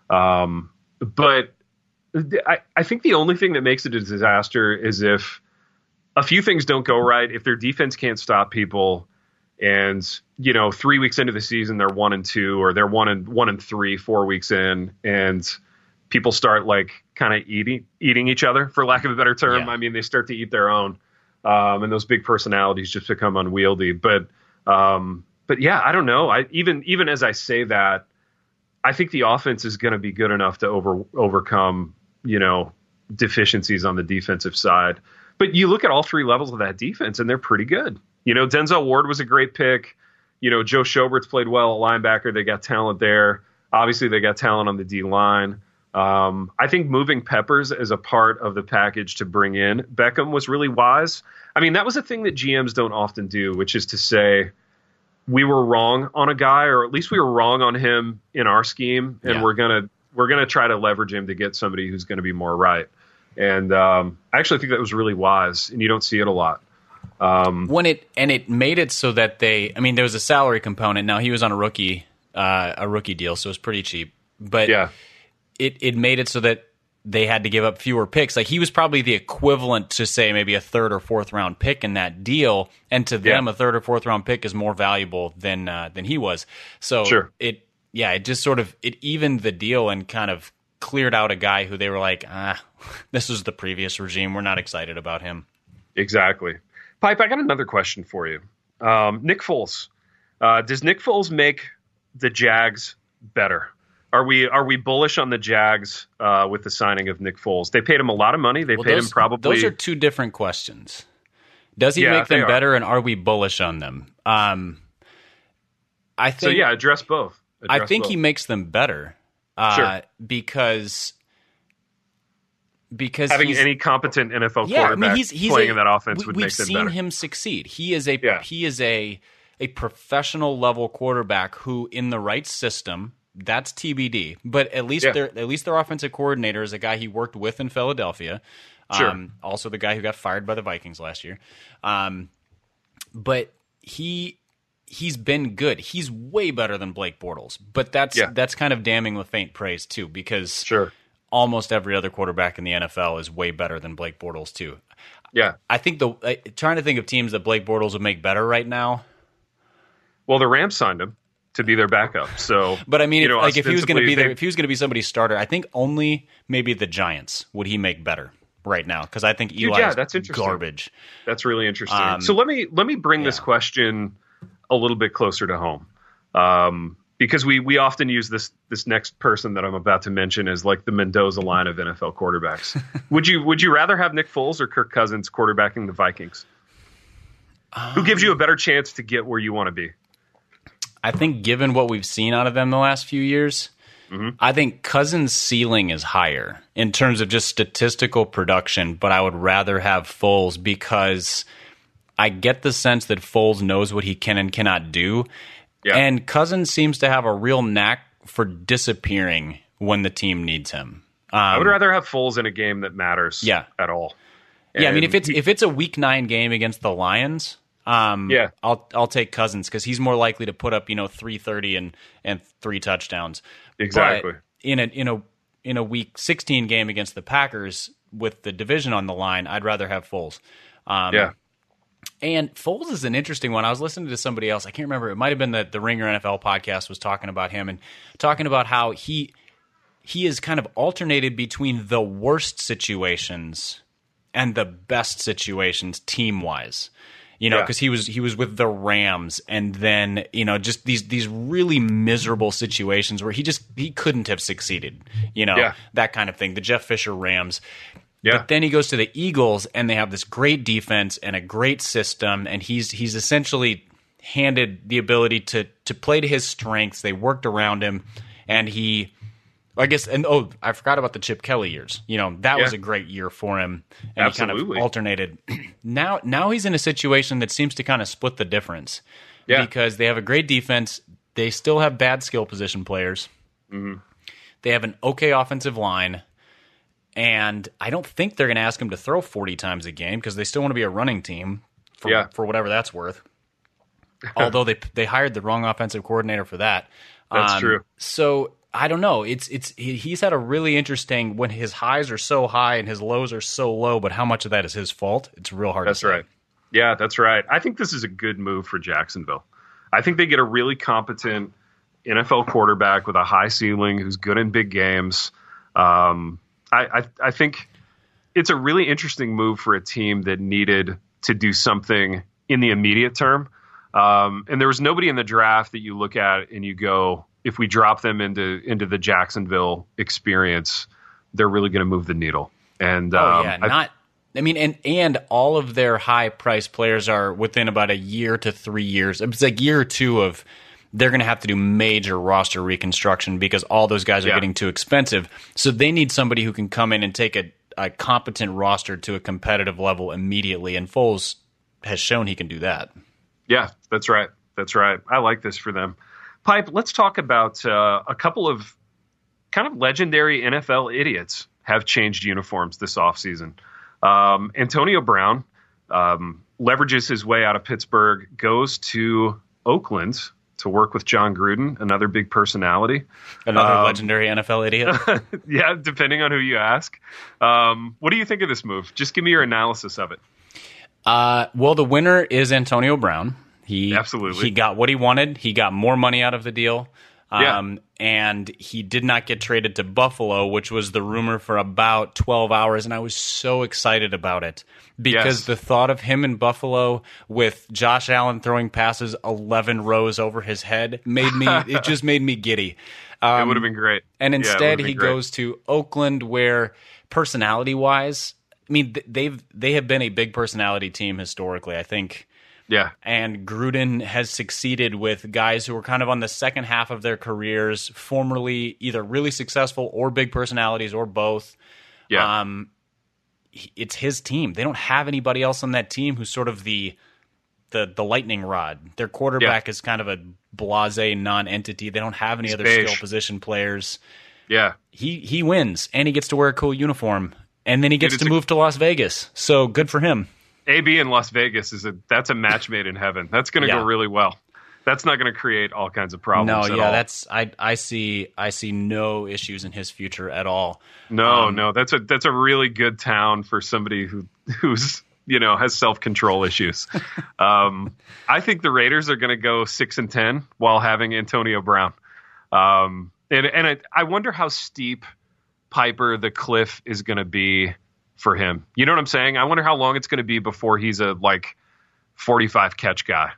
But I think the only thing that makes it a disaster is if a few things don't go right, if their defense can't stop people, and 3 weeks into the season they're 1-2, or they're 1-3 4 weeks in, and people start kind of eating each other, for lack of a better term. I mean, they start to eat their own, and those big personalities just become unwieldy. But yeah, I don't know. Even as I say that, I think the offense is going to be good enough to overcome deficiencies on the defensive side. But you look at all three levels of that defense, and they're pretty good. Denzel Ward was a great pick. Joe Schobert's played well at linebacker. They got talent there. Obviously, they got talent on the D-line. I think moving Peppers as a part of the package to bring in Beckham was really wise. I mean, that was a thing that GMs don't often do, which is to say, we were wrong on a guy, or at least we were wrong on him in our scheme, and we're gonna try to leverage him to get somebody who's going to be more right. And I actually think that was really wise, and you don't see it a lot. It made it so that there was a salary component. Now, he was on a rookie deal, so it was pretty cheap. But it made it so that they had to give up fewer picks. He was probably the equivalent to, say, maybe a third or fourth round pick in that deal, and to them, a third or fourth round pick is more valuable than he was. So it just sort of evened the deal and kind of cleared out a guy who they were like, this was the previous regime. We're not excited about him. Exactly. Pipe, I got another question for you. Nick Foles. Does Nick Foles make the Jags better? Are we bullish on the Jags with the signing of Nick Foles? They paid him a lot of money. Paid him probably. Those are two different questions. Does he make them better, and are we bullish on them? I think. So address both. I think he makes them better. Because having any competent NFL quarterback playing in that offense would make them better. We've seen him succeed. He is a a professional level quarterback who, in the right system, that's TBD. But at least their offensive coordinator is a guy he worked with in Philadelphia. Sure. Also the guy who got fired by the Vikings last year. But he's been good. He's way better than Blake Bortles. But that's kind of damning with faint praise too, because almost every other quarterback in the NFL is way better than Blake Bortles too. Yeah. I think trying to think of teams that Blake Bortles would make better right now. Well, the Rams signed him to be their backup. So, but I mean, if he was going to be there, if he was going to be somebody's starter, I think only maybe the Giants would he make better right now, because I think Eli is garbage. That's really interesting. So let me bring this question a little bit closer to home, because we often use this next person that I'm about to mention as like the Mendoza line of NFL quarterbacks. Would you rather have Nick Foles or Kirk Cousins quarterbacking the Vikings? Who gives you a better chance to get where you want to be? I think given what we've seen out of them the last few years, I think Cousins' ceiling is higher in terms of just statistical production, but I would rather have Foles because I get the sense that Foles knows what he can and cannot do. Yeah. And Cousins seems to have a real knack for disappearing when the team needs him. I would rather have Foles in a game that matters at all. And I mean, if it's a Week 9 game against the Lions, I'll take Cousins because he's more likely to put up 330 and 3 touchdowns. Exactly. But in a Week 16 game against the Packers with the division on the line, I'd rather have Foles. And Foles is an interesting one. I was listening to somebody else. I can't remember. It might have been the Ringer NFL podcast was talking about him and talking about how he is kind of alternated between the worst situations and the best situations team-wise. Because he was with the Rams, and then just these really miserable situations where he couldn't have succeeded. That kind of thing. The Jeff Fisher Rams. Yeah. But then he goes to the Eagles, and they have this great defense and a great system, and he's essentially handed the ability to play to his strengths. They worked around him, and I forgot about the Chip Kelly years. That was a great year for him, and Absolutely. He kind of alternated. Now he's in a situation that seems to kind of split the difference because they have a great defense. They still have bad skill position players. Mm-hmm. They have an okay offensive line. And I don't think they're going to ask him to throw 40 times a game because they still want to be a running team for whatever that's worth. Although they hired the wrong offensive coordinator for that. That's true. So I don't know. He's had a really interesting when his highs are so high and his lows are so low, but how much of that is his fault? It's real hard to say. That's right. Yeah, that's right. I think this is a good move for Jacksonville. I think they get a really competent NFL quarterback with a high ceiling who's good in big games. I think it's a really interesting move for a team that needed to do something in the immediate term. And there was nobody in the draft that you look at and you go, if we drop them into the Jacksonville experience, they're really going to move the needle. And and all of their high priced players are within about a year to 3 years. It's like year or two of they're going to have to do major roster reconstruction because all those guys are getting too expensive. So they need somebody who can come in and take a competent roster to a competitive level immediately. And Foles has shown he can do that. Yeah, that's right. That's right. I like this for them. Pipe, let's talk about a couple of kind of legendary NFL idiots have changed uniforms this offseason. Antonio Brown leverages his way out of Pittsburgh, goes to Oakland to work with John Gruden, another big personality. Another legendary NFL idiot. Yeah, depending on who you ask. What do you think of this move? Just give me your analysis of it. Well, the winner is Antonio Brown. He got what he wanted. He got more money out of the deal. And he did not get traded to Buffalo, which was the rumor for about 12 hours. And I was so excited about it because the thought of him in Buffalo with Josh Allen throwing passes 11 rows over his head it just made me giddy. It would have been great. And instead he goes to Oakland where personality wise, I mean, they have been a big personality team historically, I think. Yeah. And Gruden has succeeded with guys who were kind of on the second half of their careers, formerly either really successful or big personalities or both. Yeah. It's his team. They don't have anybody else on that team who's sort of the the lightning rod. Their quarterback is kind of a blasé non-entity. They don't have any other skill position players. Yeah. He wins, and he gets to wear a cool uniform, and then he gets to move to Las Vegas. So good for him. AB in Las Vegas that's a match made in heaven. That's going to go really well. That's not going to create all kinds of problems. No, at all. I see no issues in his future at all. No, that's a really good town for somebody who's has self-control issues. I think the Raiders are going to go 6-10 while having Antonio Brown. And I wonder how steep, Piper, the cliff is going to be for him. You know what I'm saying? I wonder how long it's going to be before he's a 45 catch guy.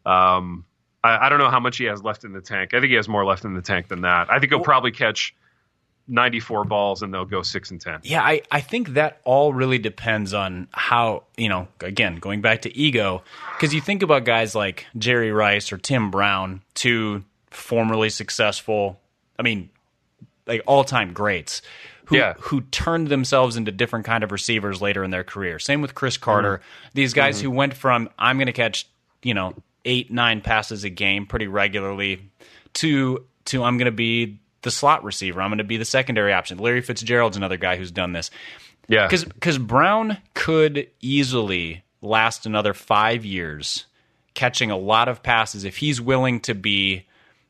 I don't know how much he has left in the tank. I think he has more left in the tank than that. I think he'll probably catch 94 balls and they'll go 6-10. Yeah, I think that all really depends on how, again, going back to ego, because you think about guys like Jerry Rice or Tim Brown, two formerly successful, all-time greats, who turned themselves into different kind of receivers later in their career. Same with Chris Carter. Mm-hmm. These guys who went from, I'm going to catch, 8-9 passes a game pretty regularly to I'm going to be the slot receiver. I'm going to be the secondary option. Larry Fitzgerald's another guy who's done this. Yeah. Because Brown could easily last another 5 years catching a lot of passes if he's willing to be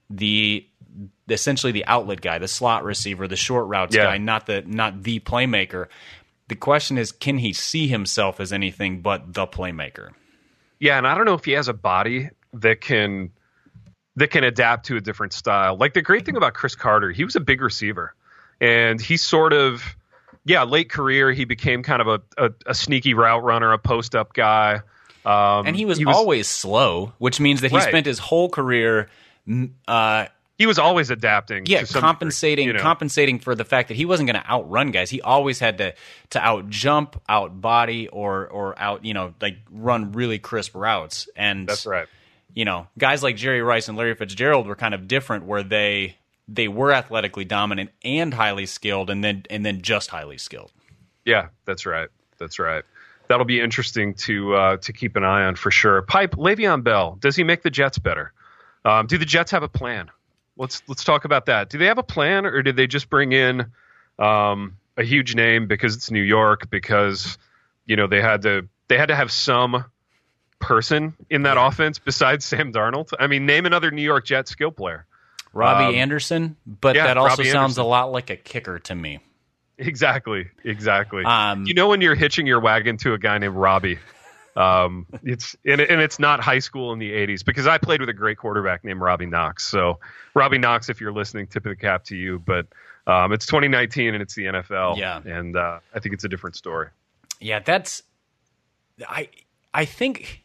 essentially the outlet guy, the slot receiver, the short routes guy, not the playmaker. The question is, can he see himself as anything but the playmaker? Yeah, and I don't know if he has a body that can adapt to a different style. Like the great thing about Chris Carter, he was a big receiver, and he sort of, late career, he became kind of a sneaky route runner, a post-up guy. And he was always slow, which means that he spent his whole career he was always adapting. Yeah, compensating for the fact that he wasn't going to outrun guys. He always had to out jump, out body, or out run really crisp routes. And that's right. Guys like Jerry Rice and Larry Fitzgerald were kind of different, where they were athletically dominant and highly skilled, and then just highly skilled. Yeah, that's right. That's right. That'll be interesting to keep an eye on for sure. Pipe, Le'Veon Bell, does he make the Jets better? Do the Jets have a plan? Let's talk about that. Do they have a plan, or did they just bring in a huge name because it's New York? Because they had to have some person in that offense besides Sam Darnold. I mean, name another New York Jets skill player. Robbie Anderson, but that also sounds a lot like a kicker to me. Exactly. When you're hitching your wagon to a guy named Robbie. It's not high school in the 80s, because I played with a great quarterback named Robbie Knox. So Robbie Knox, if you're listening, tip of the cap to you. But it's 2019 and it's the NFL. Yeah. And I think it's a different story. Yeah, I think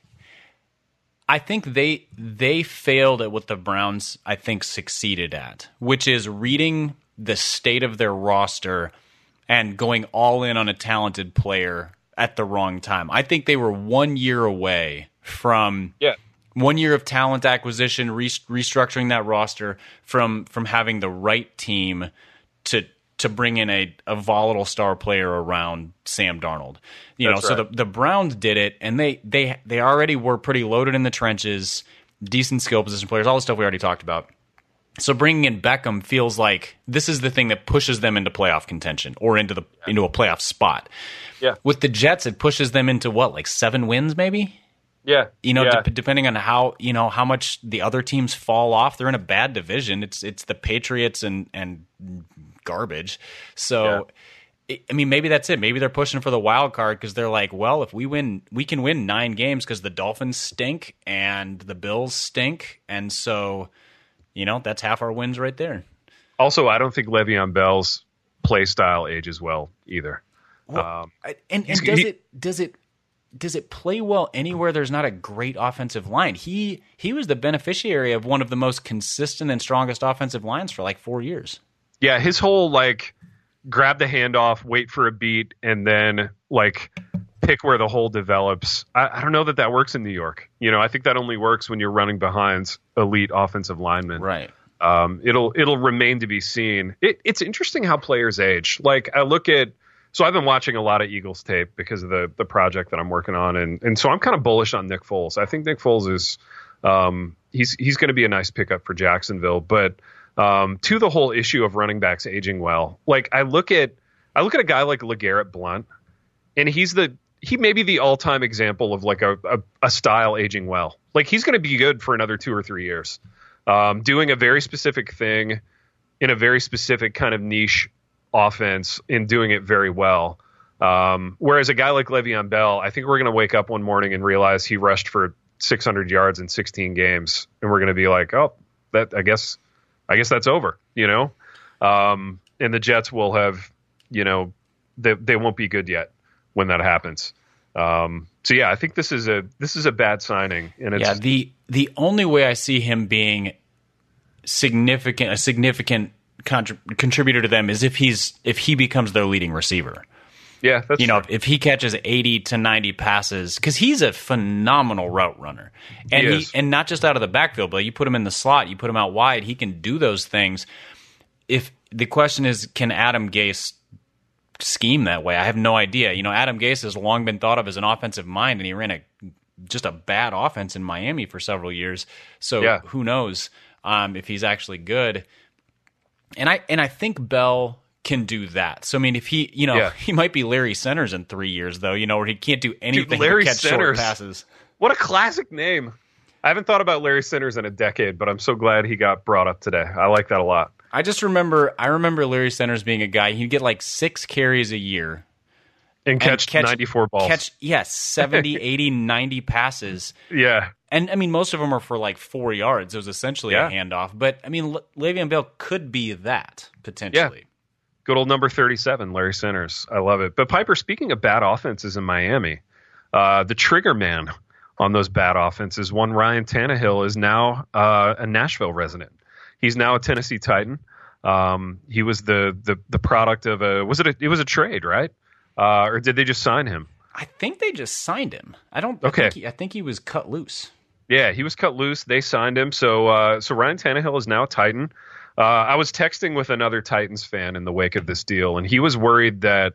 they failed at what the Browns, I think, succeeded at, which is reading the state of their roster and going all in on a talented player at the wrong time. I think they were 1 year away from 1 year of talent acquisition, restructuring that roster, from having the right team to bring in a volatile star player around Sam Darnold. So the Browns did it, and they already were pretty loaded in the trenches, decent skill position players, all the stuff we already talked about. So bringing in Beckham feels like this is the thing that pushes them into playoff contention or into a playoff spot. Yeah. With the Jets, it pushes them into what, 7 wins maybe? Yeah. Depending on how much the other teams fall off. They're in a bad division. It's the Patriots and garbage. So maybe that's it. Maybe they're pushing for the wild card because they're like, well, if we win, we can win 9 games because the Dolphins stink and the Bills stink, and so that's half our wins right there. Also, I don't think Le'Veon Bell's play style ages well either. Well, does it play well anywhere there's not a great offensive line? He was the beneficiary of one of the most consistent and strongest offensive lines for 4 years. Yeah, his whole grab the handoff, wait for a beat, and then pick where the hole develops. I don't know that works in New York. I think that only works when you're running behind elite offensive linemen. Right. It'll remain to be seen. It's interesting how players age. I look at So I've been watching a lot of Eagles tape because of the project that I'm working on, and so I'm kind of bullish on Nick Foles. I think Nick Foles is he's going to be a nice pickup for Jacksonville. But to the whole issue of running backs aging well, like I look at a guy like LeGarrette Blount, and he may be the all-time example of like a style aging well. Like he's going to be good for another 2 or 3 years, doing a very specific thing in a very specific kind of niche offense and doing it very well. Whereas a guy like Le'Veon Bell, I think we're going to wake up one morning and realize he rushed for 600 yards in 16 games, and we're going to be like, oh, that I guess that's over, you know. And the Jets will have, you know, they won't be good yet when that happens. So yeah, I think this is a bad signing, and it's the only way I see him being a significant contributor to them is if he becomes their leading receiver. Yeah, that's true. If he catches 80 to 90 passes, because he's a phenomenal route runner, and and not just out of the backfield, but you put him in the slot, you put him out wide, he can do those things. If the question is, can Adam Gase scheme that way? I have no idea. You know, Adam Gase has long been thought of as an offensive mind, and he ran just a bad offense in Miami for several years. So who knows if he's actually good? And I think Bell can do that. So I mean, if he, you know, he might be Larry Centers in 3 years, though. You know, where he can't do anything but catch short passes. What a classic name! I haven't thought about Larry Centers in a decade, but I'm so glad he got brought up today. I like that a lot. I remember Larry Centers being a guy, he'd get like 6 carries a year. And catch 94 balls. 70, 80, 90 passes. Yeah. And, I mean, most of them are for like 4 yards. It was essentially a handoff. But, I mean, Le'Veon Bell could be that, potentially. Yeah. Good old number 37, Larry Centers. I love it. But, Piper, speaking of bad offenses in Miami, the trigger man on those bad offenses, one Ryan Tannehill, is now a Nashville resident. He's now a Tennessee Titan. He was the product of it was a trade, right? Or did they just sign him? I think they just signed him. I think he was cut loose. Yeah, he was cut loose. They signed him. So Ryan Tannehill is now a Titan. I was texting with another Titans fan in the wake of this deal, and he was worried that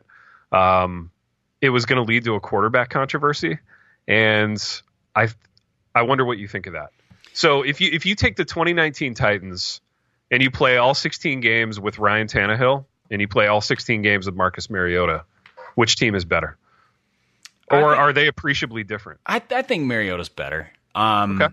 it was going to lead to a quarterback controversy. And I wonder what you think of that. So if you take the 2019 Titans and you play all 16 games with Ryan Tannehill and you play all 16 games with Marcus Mariota, which team is better? Or are they appreciably different? I think Mariota's better. Okay.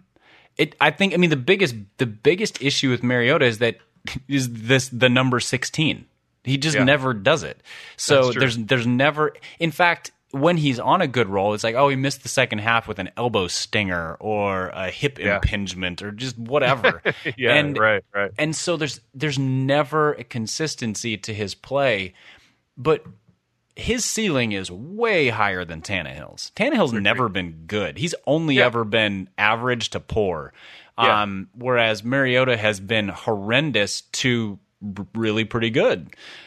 The biggest issue with Mariota is the number 16. He just never does it. So there's never, in fact, when he's on a good roll, it's like, oh, he missed the second half with an elbow stinger or a hip impingement or just whatever. Right. And so there's never a consistency to his play, but his ceiling is way higher than Tannehill's. Tannehill's never been good. He's only ever been average to poor. Whereas Mariota has been horrendous to really pretty good.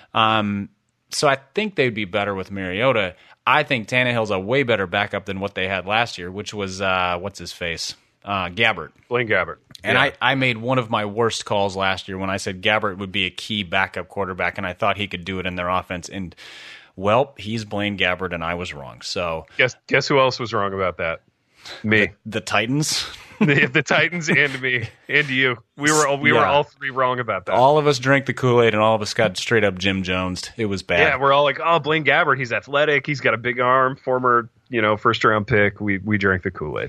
So I think they'd be better with Mariota. I think Tannehill's a way better backup than what they had last year, which was, what's his face? Gabbert. Blaine Gabbert. And I made one of my worst calls last year when I said Gabbert would be a key backup quarterback, and I thought he could do it in their offense. And, well, he's Blaine Gabbert, and I was wrong. So guess who else was wrong about that? Me. The Titans? the Titans and me and you. We were all three wrong about that. All of us drank the Kool-Aid and all of us got straight up Jim Jones'd. It was bad. Yeah, we're all like, oh, Blaine Gabbert, he's athletic, he's got a big arm, former, first round pick. We drank the Kool-Aid.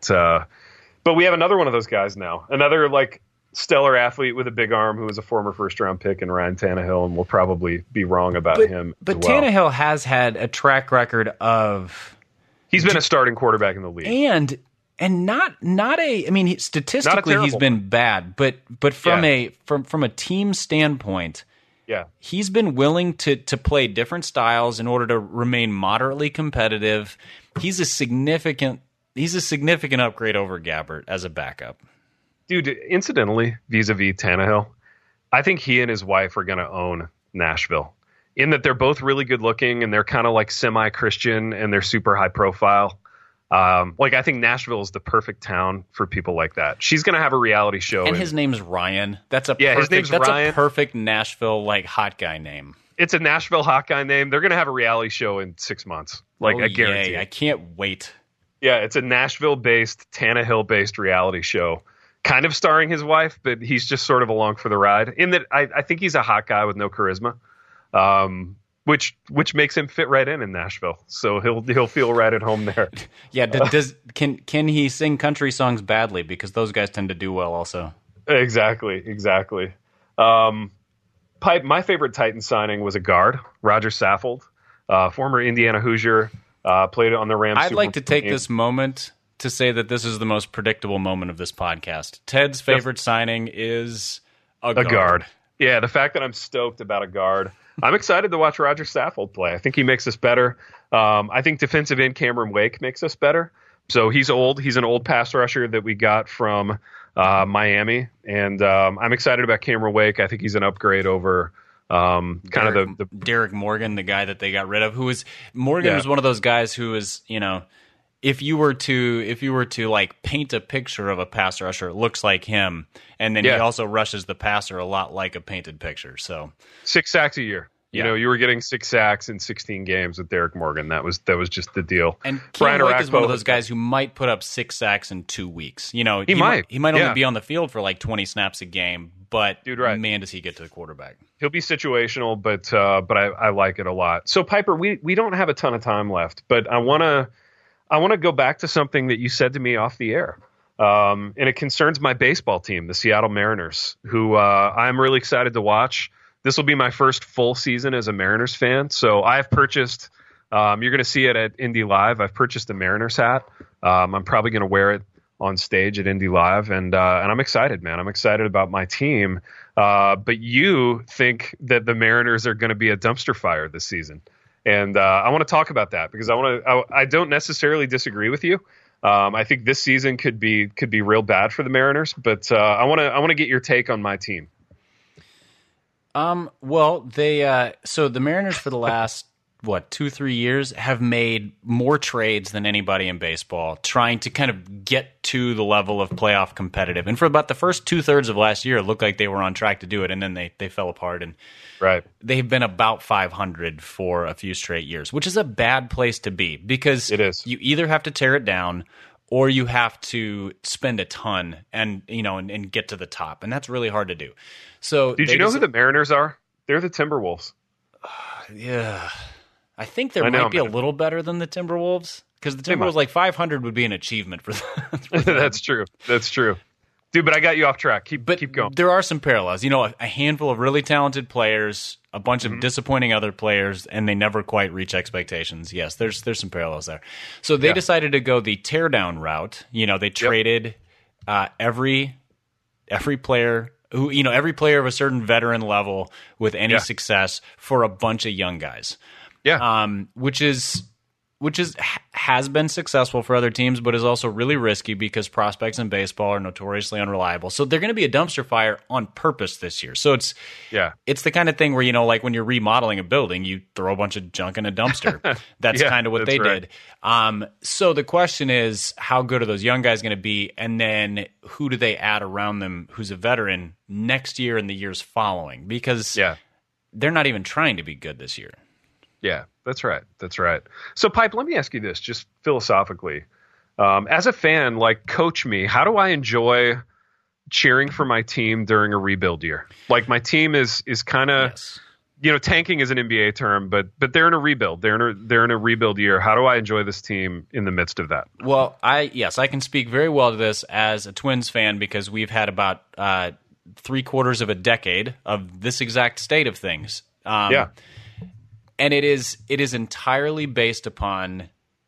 But we have another one of those guys now. Another like stellar athlete with a big arm who was a former first round pick in Ryan Tannehill, and we'll probably be wrong about him. But Tannehill has had a track record of he's been a starting quarterback in the league. And not a. I mean, statistically, he's been bad, but from a team standpoint, he's been willing to play different styles in order to remain moderately competitive. He's a significant upgrade over Gabbert as a backup. Dude, incidentally, vis-a-vis Tannehill, I think he and his wife are going to own Nashville. In that they're both really good looking and they're kind of like semi-Christian and they're super high profile. I think Nashville is the perfect town for people like that. She's going to have a reality show. And his name's Ryan. That's a his name's Ryan. A perfect Nashville, like, hot guy name. It's a Nashville Hawkeye name. They're going to have a reality show in 6 months. Like, I guarantee. I can't wait. Yeah, it's a Nashville-based, Tannehill-based reality show, kind of starring his wife, but he's just sort of along for the ride. In that, I think he's a hot guy with no charisma, which makes him fit right in Nashville. So he'll feel right at home there. Yeah, can he sing country songs badly? Because those guys tend to do well, also. Exactly. Pipe, my favorite Titan signing was a guard, Roger Saffold, former Indiana Hoosier, played on the Rams. I'd like to take this moment to say that this is the most predictable moment of this podcast. Ted's favorite signing is a guard. Yeah, the fact that I'm stoked about a guard. I'm excited to watch Roger Saffold play. I think he makes us better. I think defensive end Cameron Wake makes us better. So he's old. He's an old pass rusher that we got from Miami, and I'm excited about Cameron Wake. I think he's an upgrade over the Derek Morgan, the guy that they got rid of. Morgan was one of those guys who was, if you were to like paint a picture of a pass rusher, it looks like him, and then he also rushes the passer a lot like a painted picture. So 6 sacks a year. You were getting 6 sacks in 16 games with Derek Morgan. That was just the deal. And Cameron Wake is one of those guys who might put up 6 sacks in 2 weeks. He might only be on the field for like 20 snaps a game, but man, does he get to the quarterback. He'll be situational, but I like it a lot. So Piper, we don't have a ton of time left, but I want to go back to something that you said to me off the air. And it concerns my baseball team, the Seattle Mariners, who I'm really excited to watch. This will be my first full season as a Mariners fan. So I've purchased, you're going to see it at Indy Live. I've purchased a Mariners hat. I'm probably going to wear it on stage at Indy Live. And I'm excited, man. I'm excited about my team. But you think that the Mariners are going to be a dumpster fire this season. And I want to talk about that because I don't necessarily disagree with you. I think this season could be real bad for the Mariners, but I want to get your take on my team. Well, so the Mariners for the last 2-3 years have made more trades than anybody in baseball, trying to kind of get to the level of playoff competitive. And for about the first 2/3 of last year, it looked like they were on track to do it, and then they fell apart. And they've been about 500 for a few straight years, which is a bad place to be because it is. You either have to tear it down or you have to spend a ton and get to the top, and that's really hard to do. So, did you know who the Mariners are? They're the Timberwolves. Yeah, I think might be a little better than the Timberwolves because the Timberwolves, like 500, would be an achievement for them. That's true. Dude, but I got you off track. Keep going. There are some parallels. A handful of really talented players, a bunch of disappointing other players, and they never quite reach expectations. Yes, there's some parallels there. So they decided to go the teardown route. They traded every player who every player of a certain veteran level with any success for a bunch of young guys. Yeah, which has been successful for other teams, but is also really risky because prospects in baseball are notoriously unreliable. So they're going to be a dumpster fire on purpose this year. So it's the kind of thing where, like when you're remodeling a building, you throw a bunch of junk in a dumpster. That's kind of what they did. So the question is, how good are those young guys going to be? And then who do they add around them who's a veteran next year and the years following? Because they're not even trying to be good this year. Yeah, that's right. So, Pipe, let me ask you this, just philosophically. As a fan, coach me. How do I enjoy cheering for my team during a rebuild year? Like, my team is kind of, tanking is an NBA term, but they're in a rebuild. They're in a rebuild year. How do I enjoy this team in the midst of that? Well, I can speak very well to this as a Twins fan because we've had about 3/4 of a decade of this exact state of things. And it is entirely based upon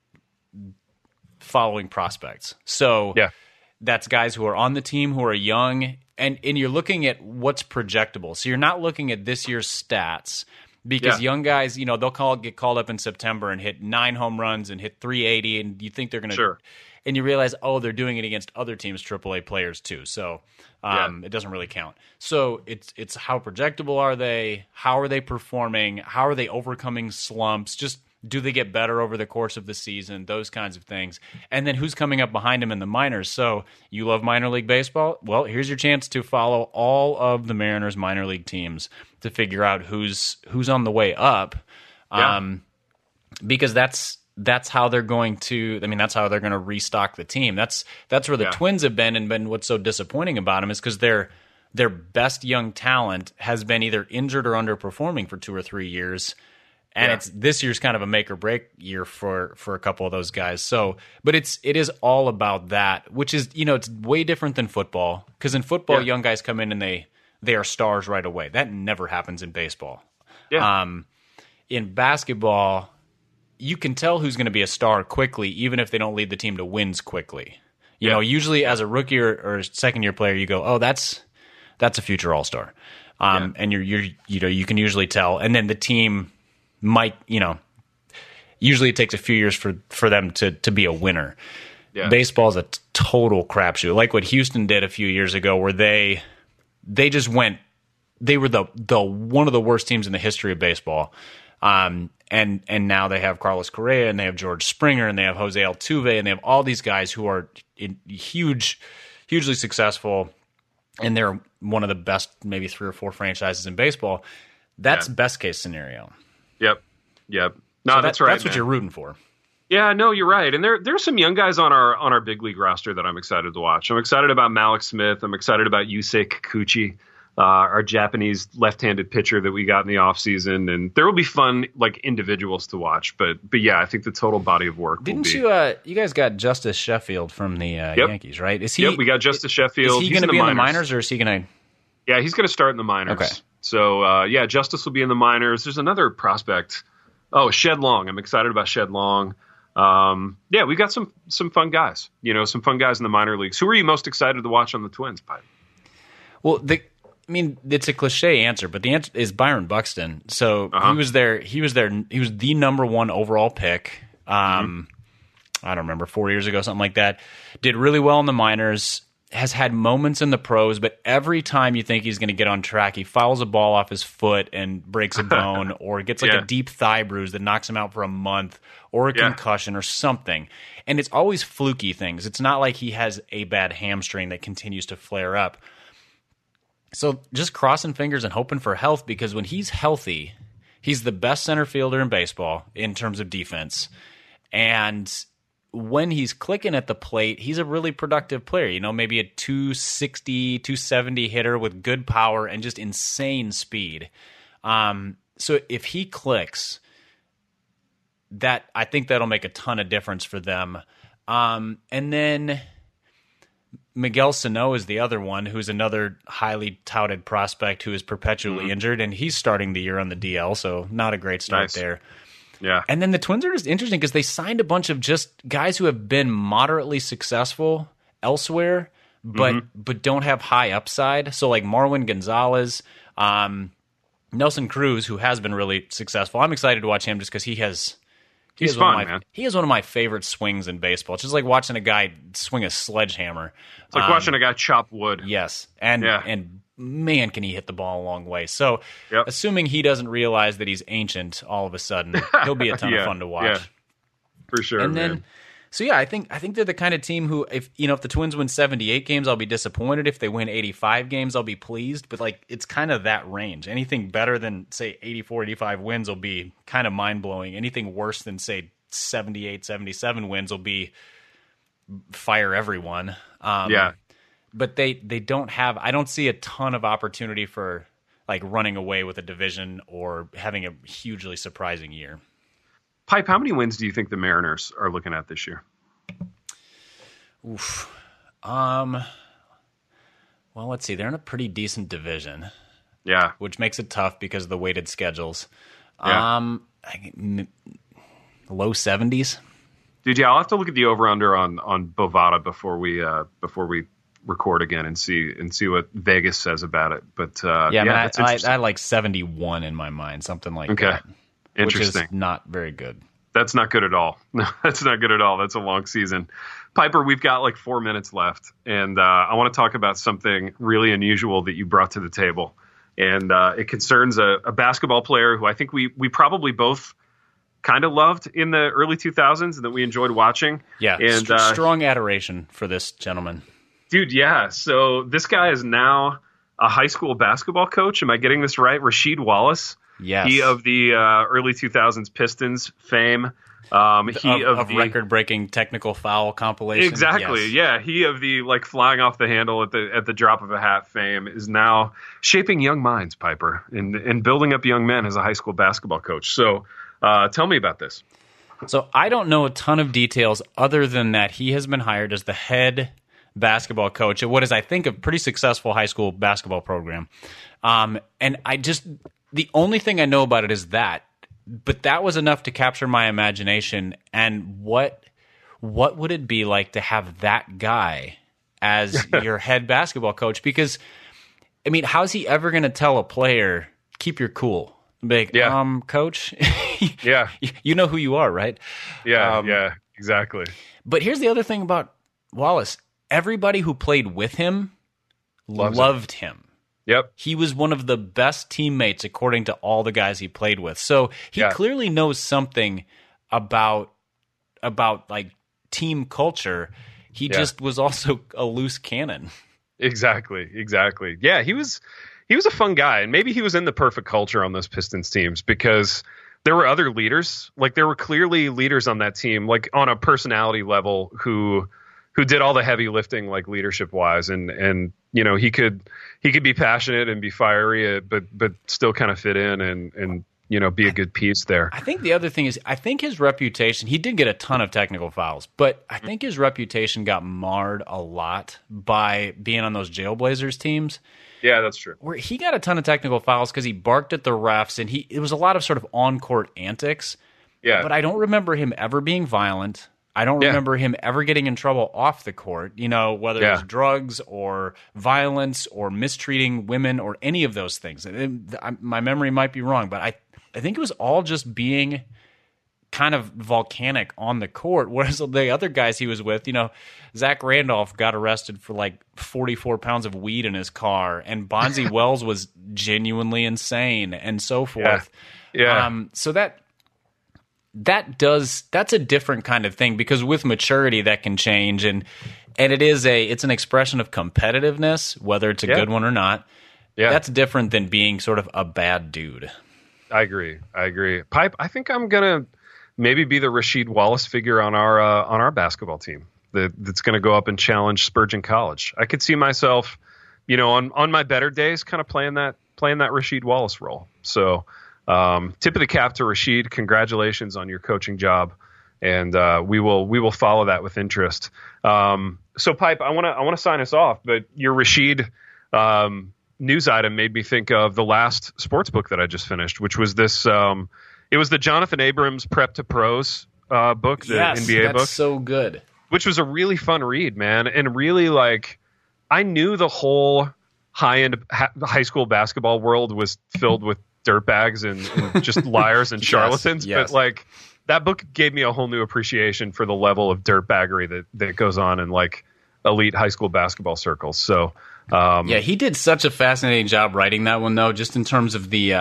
following prospects. So that's guys who are on the team who are young, and you're looking at what's projectable. So you're not looking at this year's stats because young guys, they'll get called up in September and hit 9 home runs and hit 380, and you think they're going to and you realize, they're doing it against other teams' AAA players too. So it doesn't really count. So it's how projectable are they? How are they performing? How are they overcoming slumps? Just Do they get better over the course of the season? Those kinds of things. And then who's coming up behind him in the minors? So you love minor league baseball? Well, here's your chance to follow all of the Mariners minor league teams to figure out who's on the way up. Yeah. Because that's how they're going to. I mean, that's how they're going to restock the team. That's where the Twins have been, and been what's so disappointing about them is because their best young talent has been either injured or underperforming for 2 or 3 years, and this year's kind of a make or break year for a couple of those guys. So, but it is all about that, which is it's way different than football, because in football, young guys come in and they are stars right away. That never happens in baseball. Yeah. In basketball, you can tell who's going to be a star quickly, even if they don't lead the team to wins quickly. You know, usually as a rookie or second year player, you go, "Oh, that's a future all-star," and you can usually tell. And then the team might, usually it takes a few years for them to be a winner. Yeah. Baseball's a total crapshoot, like what Houston did a few years ago, where they just went. They were the one of the worst teams in the history of baseball. And now they have Carlos Correa, and they have George Springer, and they have Jose Altuve, and they have all these guys who are hugely successful, and they're one of the best, maybe 3 or 4 franchises in baseball. That's best case scenario. Yep. No, that's right. That's what you're rooting for. Yeah, no, you're right. And there's some young guys on our big league roster that I'm excited to watch. I'm excited about Malik Smith. I'm excited about Yusei Kikuchi. Our Japanese left-handed pitcher that we got in the offseason, and there will be fun individuals to watch. But yeah, I think the total body of work. Didn't you guys got Justice Sheffield from the Yankees, right? Is he? Yep, we got Justice Sheffield. Is he going to be in the minors, or is he going to? Yeah, he's going to start in the minors. Okay. So Justice will be in the minors. There's another prospect. Oh, Shed Long. I'm excited about Shed Long. We got some fun guys. Some fun guys in the minor leagues. Who are you most excited to watch on the Twins, Pipe? Well, it's a cliche answer, but the answer is Byron Buxton. So he was the number 1 overall pick. I don't remember, 4 years ago, something like that. Did really well in the minors, has had moments in the pros, but every time you think he's going to get on track, he fouls a ball off his foot and breaks a bone, or gets a deep thigh bruise that knocks him out for a month, or a concussion or something. And it's always fluky things. It's not like he has a bad hamstring that continues to flare up. So just crossing fingers and hoping for health, because when he's healthy, he's the best center fielder in baseball in terms of defense. And when he's clicking at the plate, he's a really productive player. Maybe a 260, 270 hitter with good power and just insane speed. So if he clicks, I think that'll make a ton of difference for them. And then Miguel Sano is the other one, who's another highly touted prospect who is perpetually injured, and he's starting the year on the DL, so not a great start there. Yeah. And then the Twins are just interesting because they signed a bunch of just guys who have been moderately successful elsewhere, but don't have high upside. So like Marwin Gonzalez, Nelson Cruz, who has been really successful. I'm excited to watch him just because he's fun, man. He has one of my favorite swings in baseball. It's just like watching a guy swing a sledgehammer. It's like watching a guy chop wood. Yes. And man, can he hit the ball a long way. So assuming he doesn't realize that he's ancient all of a sudden, he'll be a ton of fun to watch. Yeah, for sure. And then, I think they're the kind of team who, if the Twins win 78 games, I'll be disappointed. If they win 85 games, I'll be pleased. But it's kind of that range. Anything better than, say, 84, 85 wins will be kind of mind-blowing. Anything worse than, say, 78, 77 wins will be fire everyone. But they don't have – I don't see a ton of opportunity for, running away with a division or having a hugely surprising year. Pipe, how many wins do you think the Mariners are looking at this year? Oof. Well, let's see. They're in a pretty decent division. Yeah. Which makes it tough because of the weighted schedules. Yeah. Low 70s. Dude, I'll have to look at the over-under on Bovada before we record again and see what Vegas says about it. But I had like 71 in my mind, something like that. Interesting. Which is not very good. That's not good at all. No, that's not good at all. That's a long season. Piper, we've got like 4 minutes left, and I want to talk about something really unusual that you brought to the table. And it concerns a basketball player who I think we probably both kind of loved in the early 2000s and that we enjoyed watching. Yeah, and strong adoration for this gentleman. Dude, yeah. So this guy is now a high school basketball coach. Am I getting this right? Rasheed Wallace. Yes. He of the early 2000s Pistons fame. He of the record-breaking technical foul compilation. Exactly. Yes. Yeah. He of the like flying off the handle at the drop of a hat fame is now shaping young minds, Piper, and building up young men as a high school basketball coach. So tell me about this. So I don't know a ton of details other than that he has been hired as the head basketball coach at what is, I think, a pretty successful high school basketball program. And the only thing I know about it is that. But that was enough to capture my imagination. And what would it be like to have that guy as your head basketball coach? Because, I mean, how's he ever going to tell a player, keep your cool? Like, coach, yeah, you know who you are, right? Yeah, exactly. But here's the other thing about Wallace. Everybody who played with him loved him. Yep. He was one of the best teammates according to all the guys he played with. So he clearly knows something about like team culture. He just was also a loose cannon. Exactly. Yeah, he was a fun guy, and maybe he was in the perfect culture on those Pistons teams because there were other leaders. Like there were clearly leaders on that team, like on a personality level who did all the heavy lifting, like leadership wise, and you know, he could be passionate and be fiery, but still kind of fit in and you know, be a good piece there. I think the other thing is, I think his reputation, he did get a ton of technical fouls, but I think his reputation got marred a lot by being on those Jailblazers teams. Yeah, that's true. Where he got a ton of technical fouls because he barked at the refs, and it was a lot of sort of on-court antics. Yeah. But I don't remember him ever being violent. I don't remember him ever getting in trouble off the court, you know, whether it was drugs or violence or mistreating women or any of those things. My memory might be wrong, but I think it was all just being kind of volcanic on the court, whereas the other guys he was with, you know, Zach Randolph got arrested for like 44 pounds of weed in his car, and Bonzi Wells was genuinely insane and so forth. Yeah. So that's a different kind of thing, because with maturity that can change, and it's an expression of competitiveness, whether it's a good one or not. Yeah. That's different than being sort of a bad dude. I agree. Pipe, I think I'm gonna maybe be the Rasheed Wallace figure on our basketball team that's gonna go up and challenge Spurgeon College. I could see myself, you know, on my better days, kind of playing that Rasheed Wallace role. So tip of the cap to Rasheed. Congratulations on your coaching job, and we will follow that with interest. So Pipe, I want to sign us off, but your Rasheed news item made me think of the last sports book that I just finished, which was this. It was the Jonathan Abrams Prep to Pros book, the NBA book. That's so good. Which was a really fun read, man, and really like I knew the whole high-end high school basketball world was filled with dirtbags and just liars and charlatans, yes. But like that book gave me a whole new appreciation for the level of dirtbaggery that goes on in like elite high school basketball circles. So he did such a fascinating job writing that one, though, just in terms of the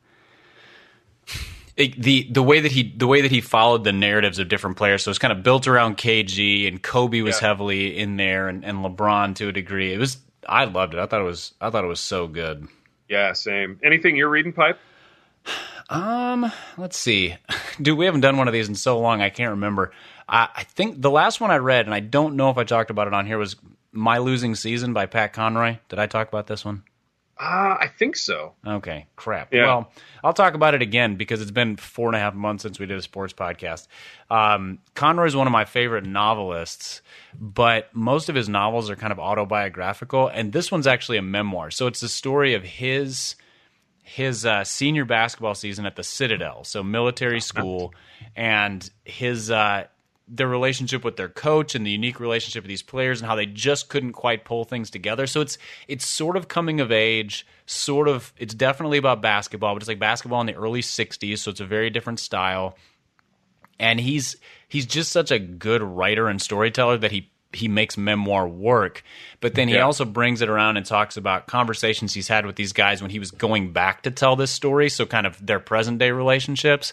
way that he followed the narratives of different players. So it's kind of built around KG, and Kobe was heavily in there, and LeBron to a degree. I loved it. I thought it was so good. Yeah, same. Anything you're reading, Pipe? Let's see. Dude, we haven't done one of these in so long, I can't remember. I think the last one I read, and I don't know if I talked about it on here, was My Losing Season by Pat Conroy. Did I talk about this one? I think so. Okay, crap. Yeah. Well, I'll talk about it again because it's been 4.5 months since we did a sports podcast. Conroy is one of my favorite novelists, but most of his novels are kind of autobiographical, and this one's actually a memoir. So it's the story of his senior basketball season at the Citadel, so military school, and their relationship with their coach and the unique relationship with these players and how they just couldn't quite pull things together. So it's sort of coming of age, it's definitely about basketball, but it's like basketball in the early 60s, so it's a very different style. And he's just such a good writer and storyteller that he makes memoir work, but then he also brings it around and talks about conversations he's had with these guys when he was going back to tell this story, so kind of their present-day relationships.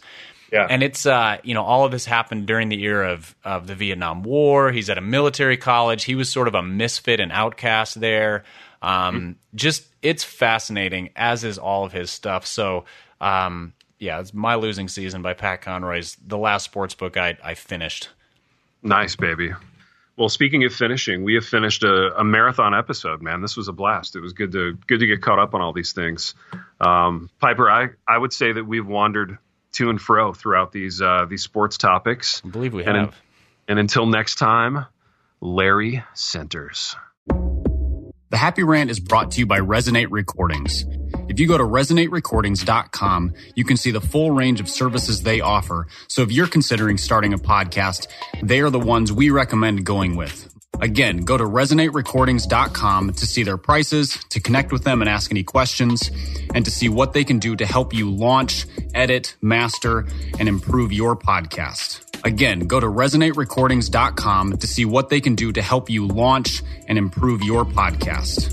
Yeah. And it's, all of this happened during the era of the Vietnam War. He's at a military college. He was sort of a misfit and outcast there. It's fascinating, as is all of his stuff. So, it's My Losing Season by Pat Conroy's the last sports book I finished. Nice, baby. Well, speaking of finishing, we have finished a marathon episode, man. This was a blast. It was good to get caught up on all these things. Piper, I would say that we've wandered to and fro throughout these sports topics. I believe we have. And until next time, Larry Centers. The Happy Rant is brought to you by Resonate Recordings. If you go to resonaterecordings.com, you can see the full range of services they offer. So if you're considering starting a podcast, they are the ones we recommend going with. Again, go to resonaterecordings.com to see their prices, to connect with them and ask any questions, and to see what they can do to help you launch, edit, master, and improve your podcast. Again, go to resonaterecordings.com to see what they can do to help you launch and improve your podcast.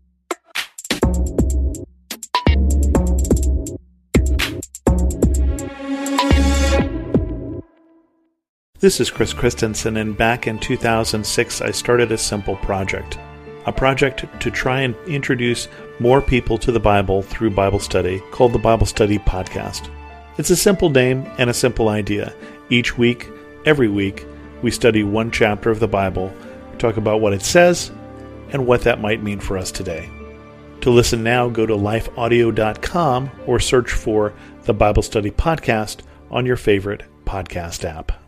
This is Chris Christensen, and back in 2006, I started a simple project. A project to try and introduce more people to the Bible through Bible study called the Bible Study Podcast. It's a simple name and a simple idea. Each week, every week, we study one chapter of the Bible, talk about what it says, and what that might mean for us today. To listen now, go to lifeaudio.com or search for the Bible Study Podcast on your favorite podcast app.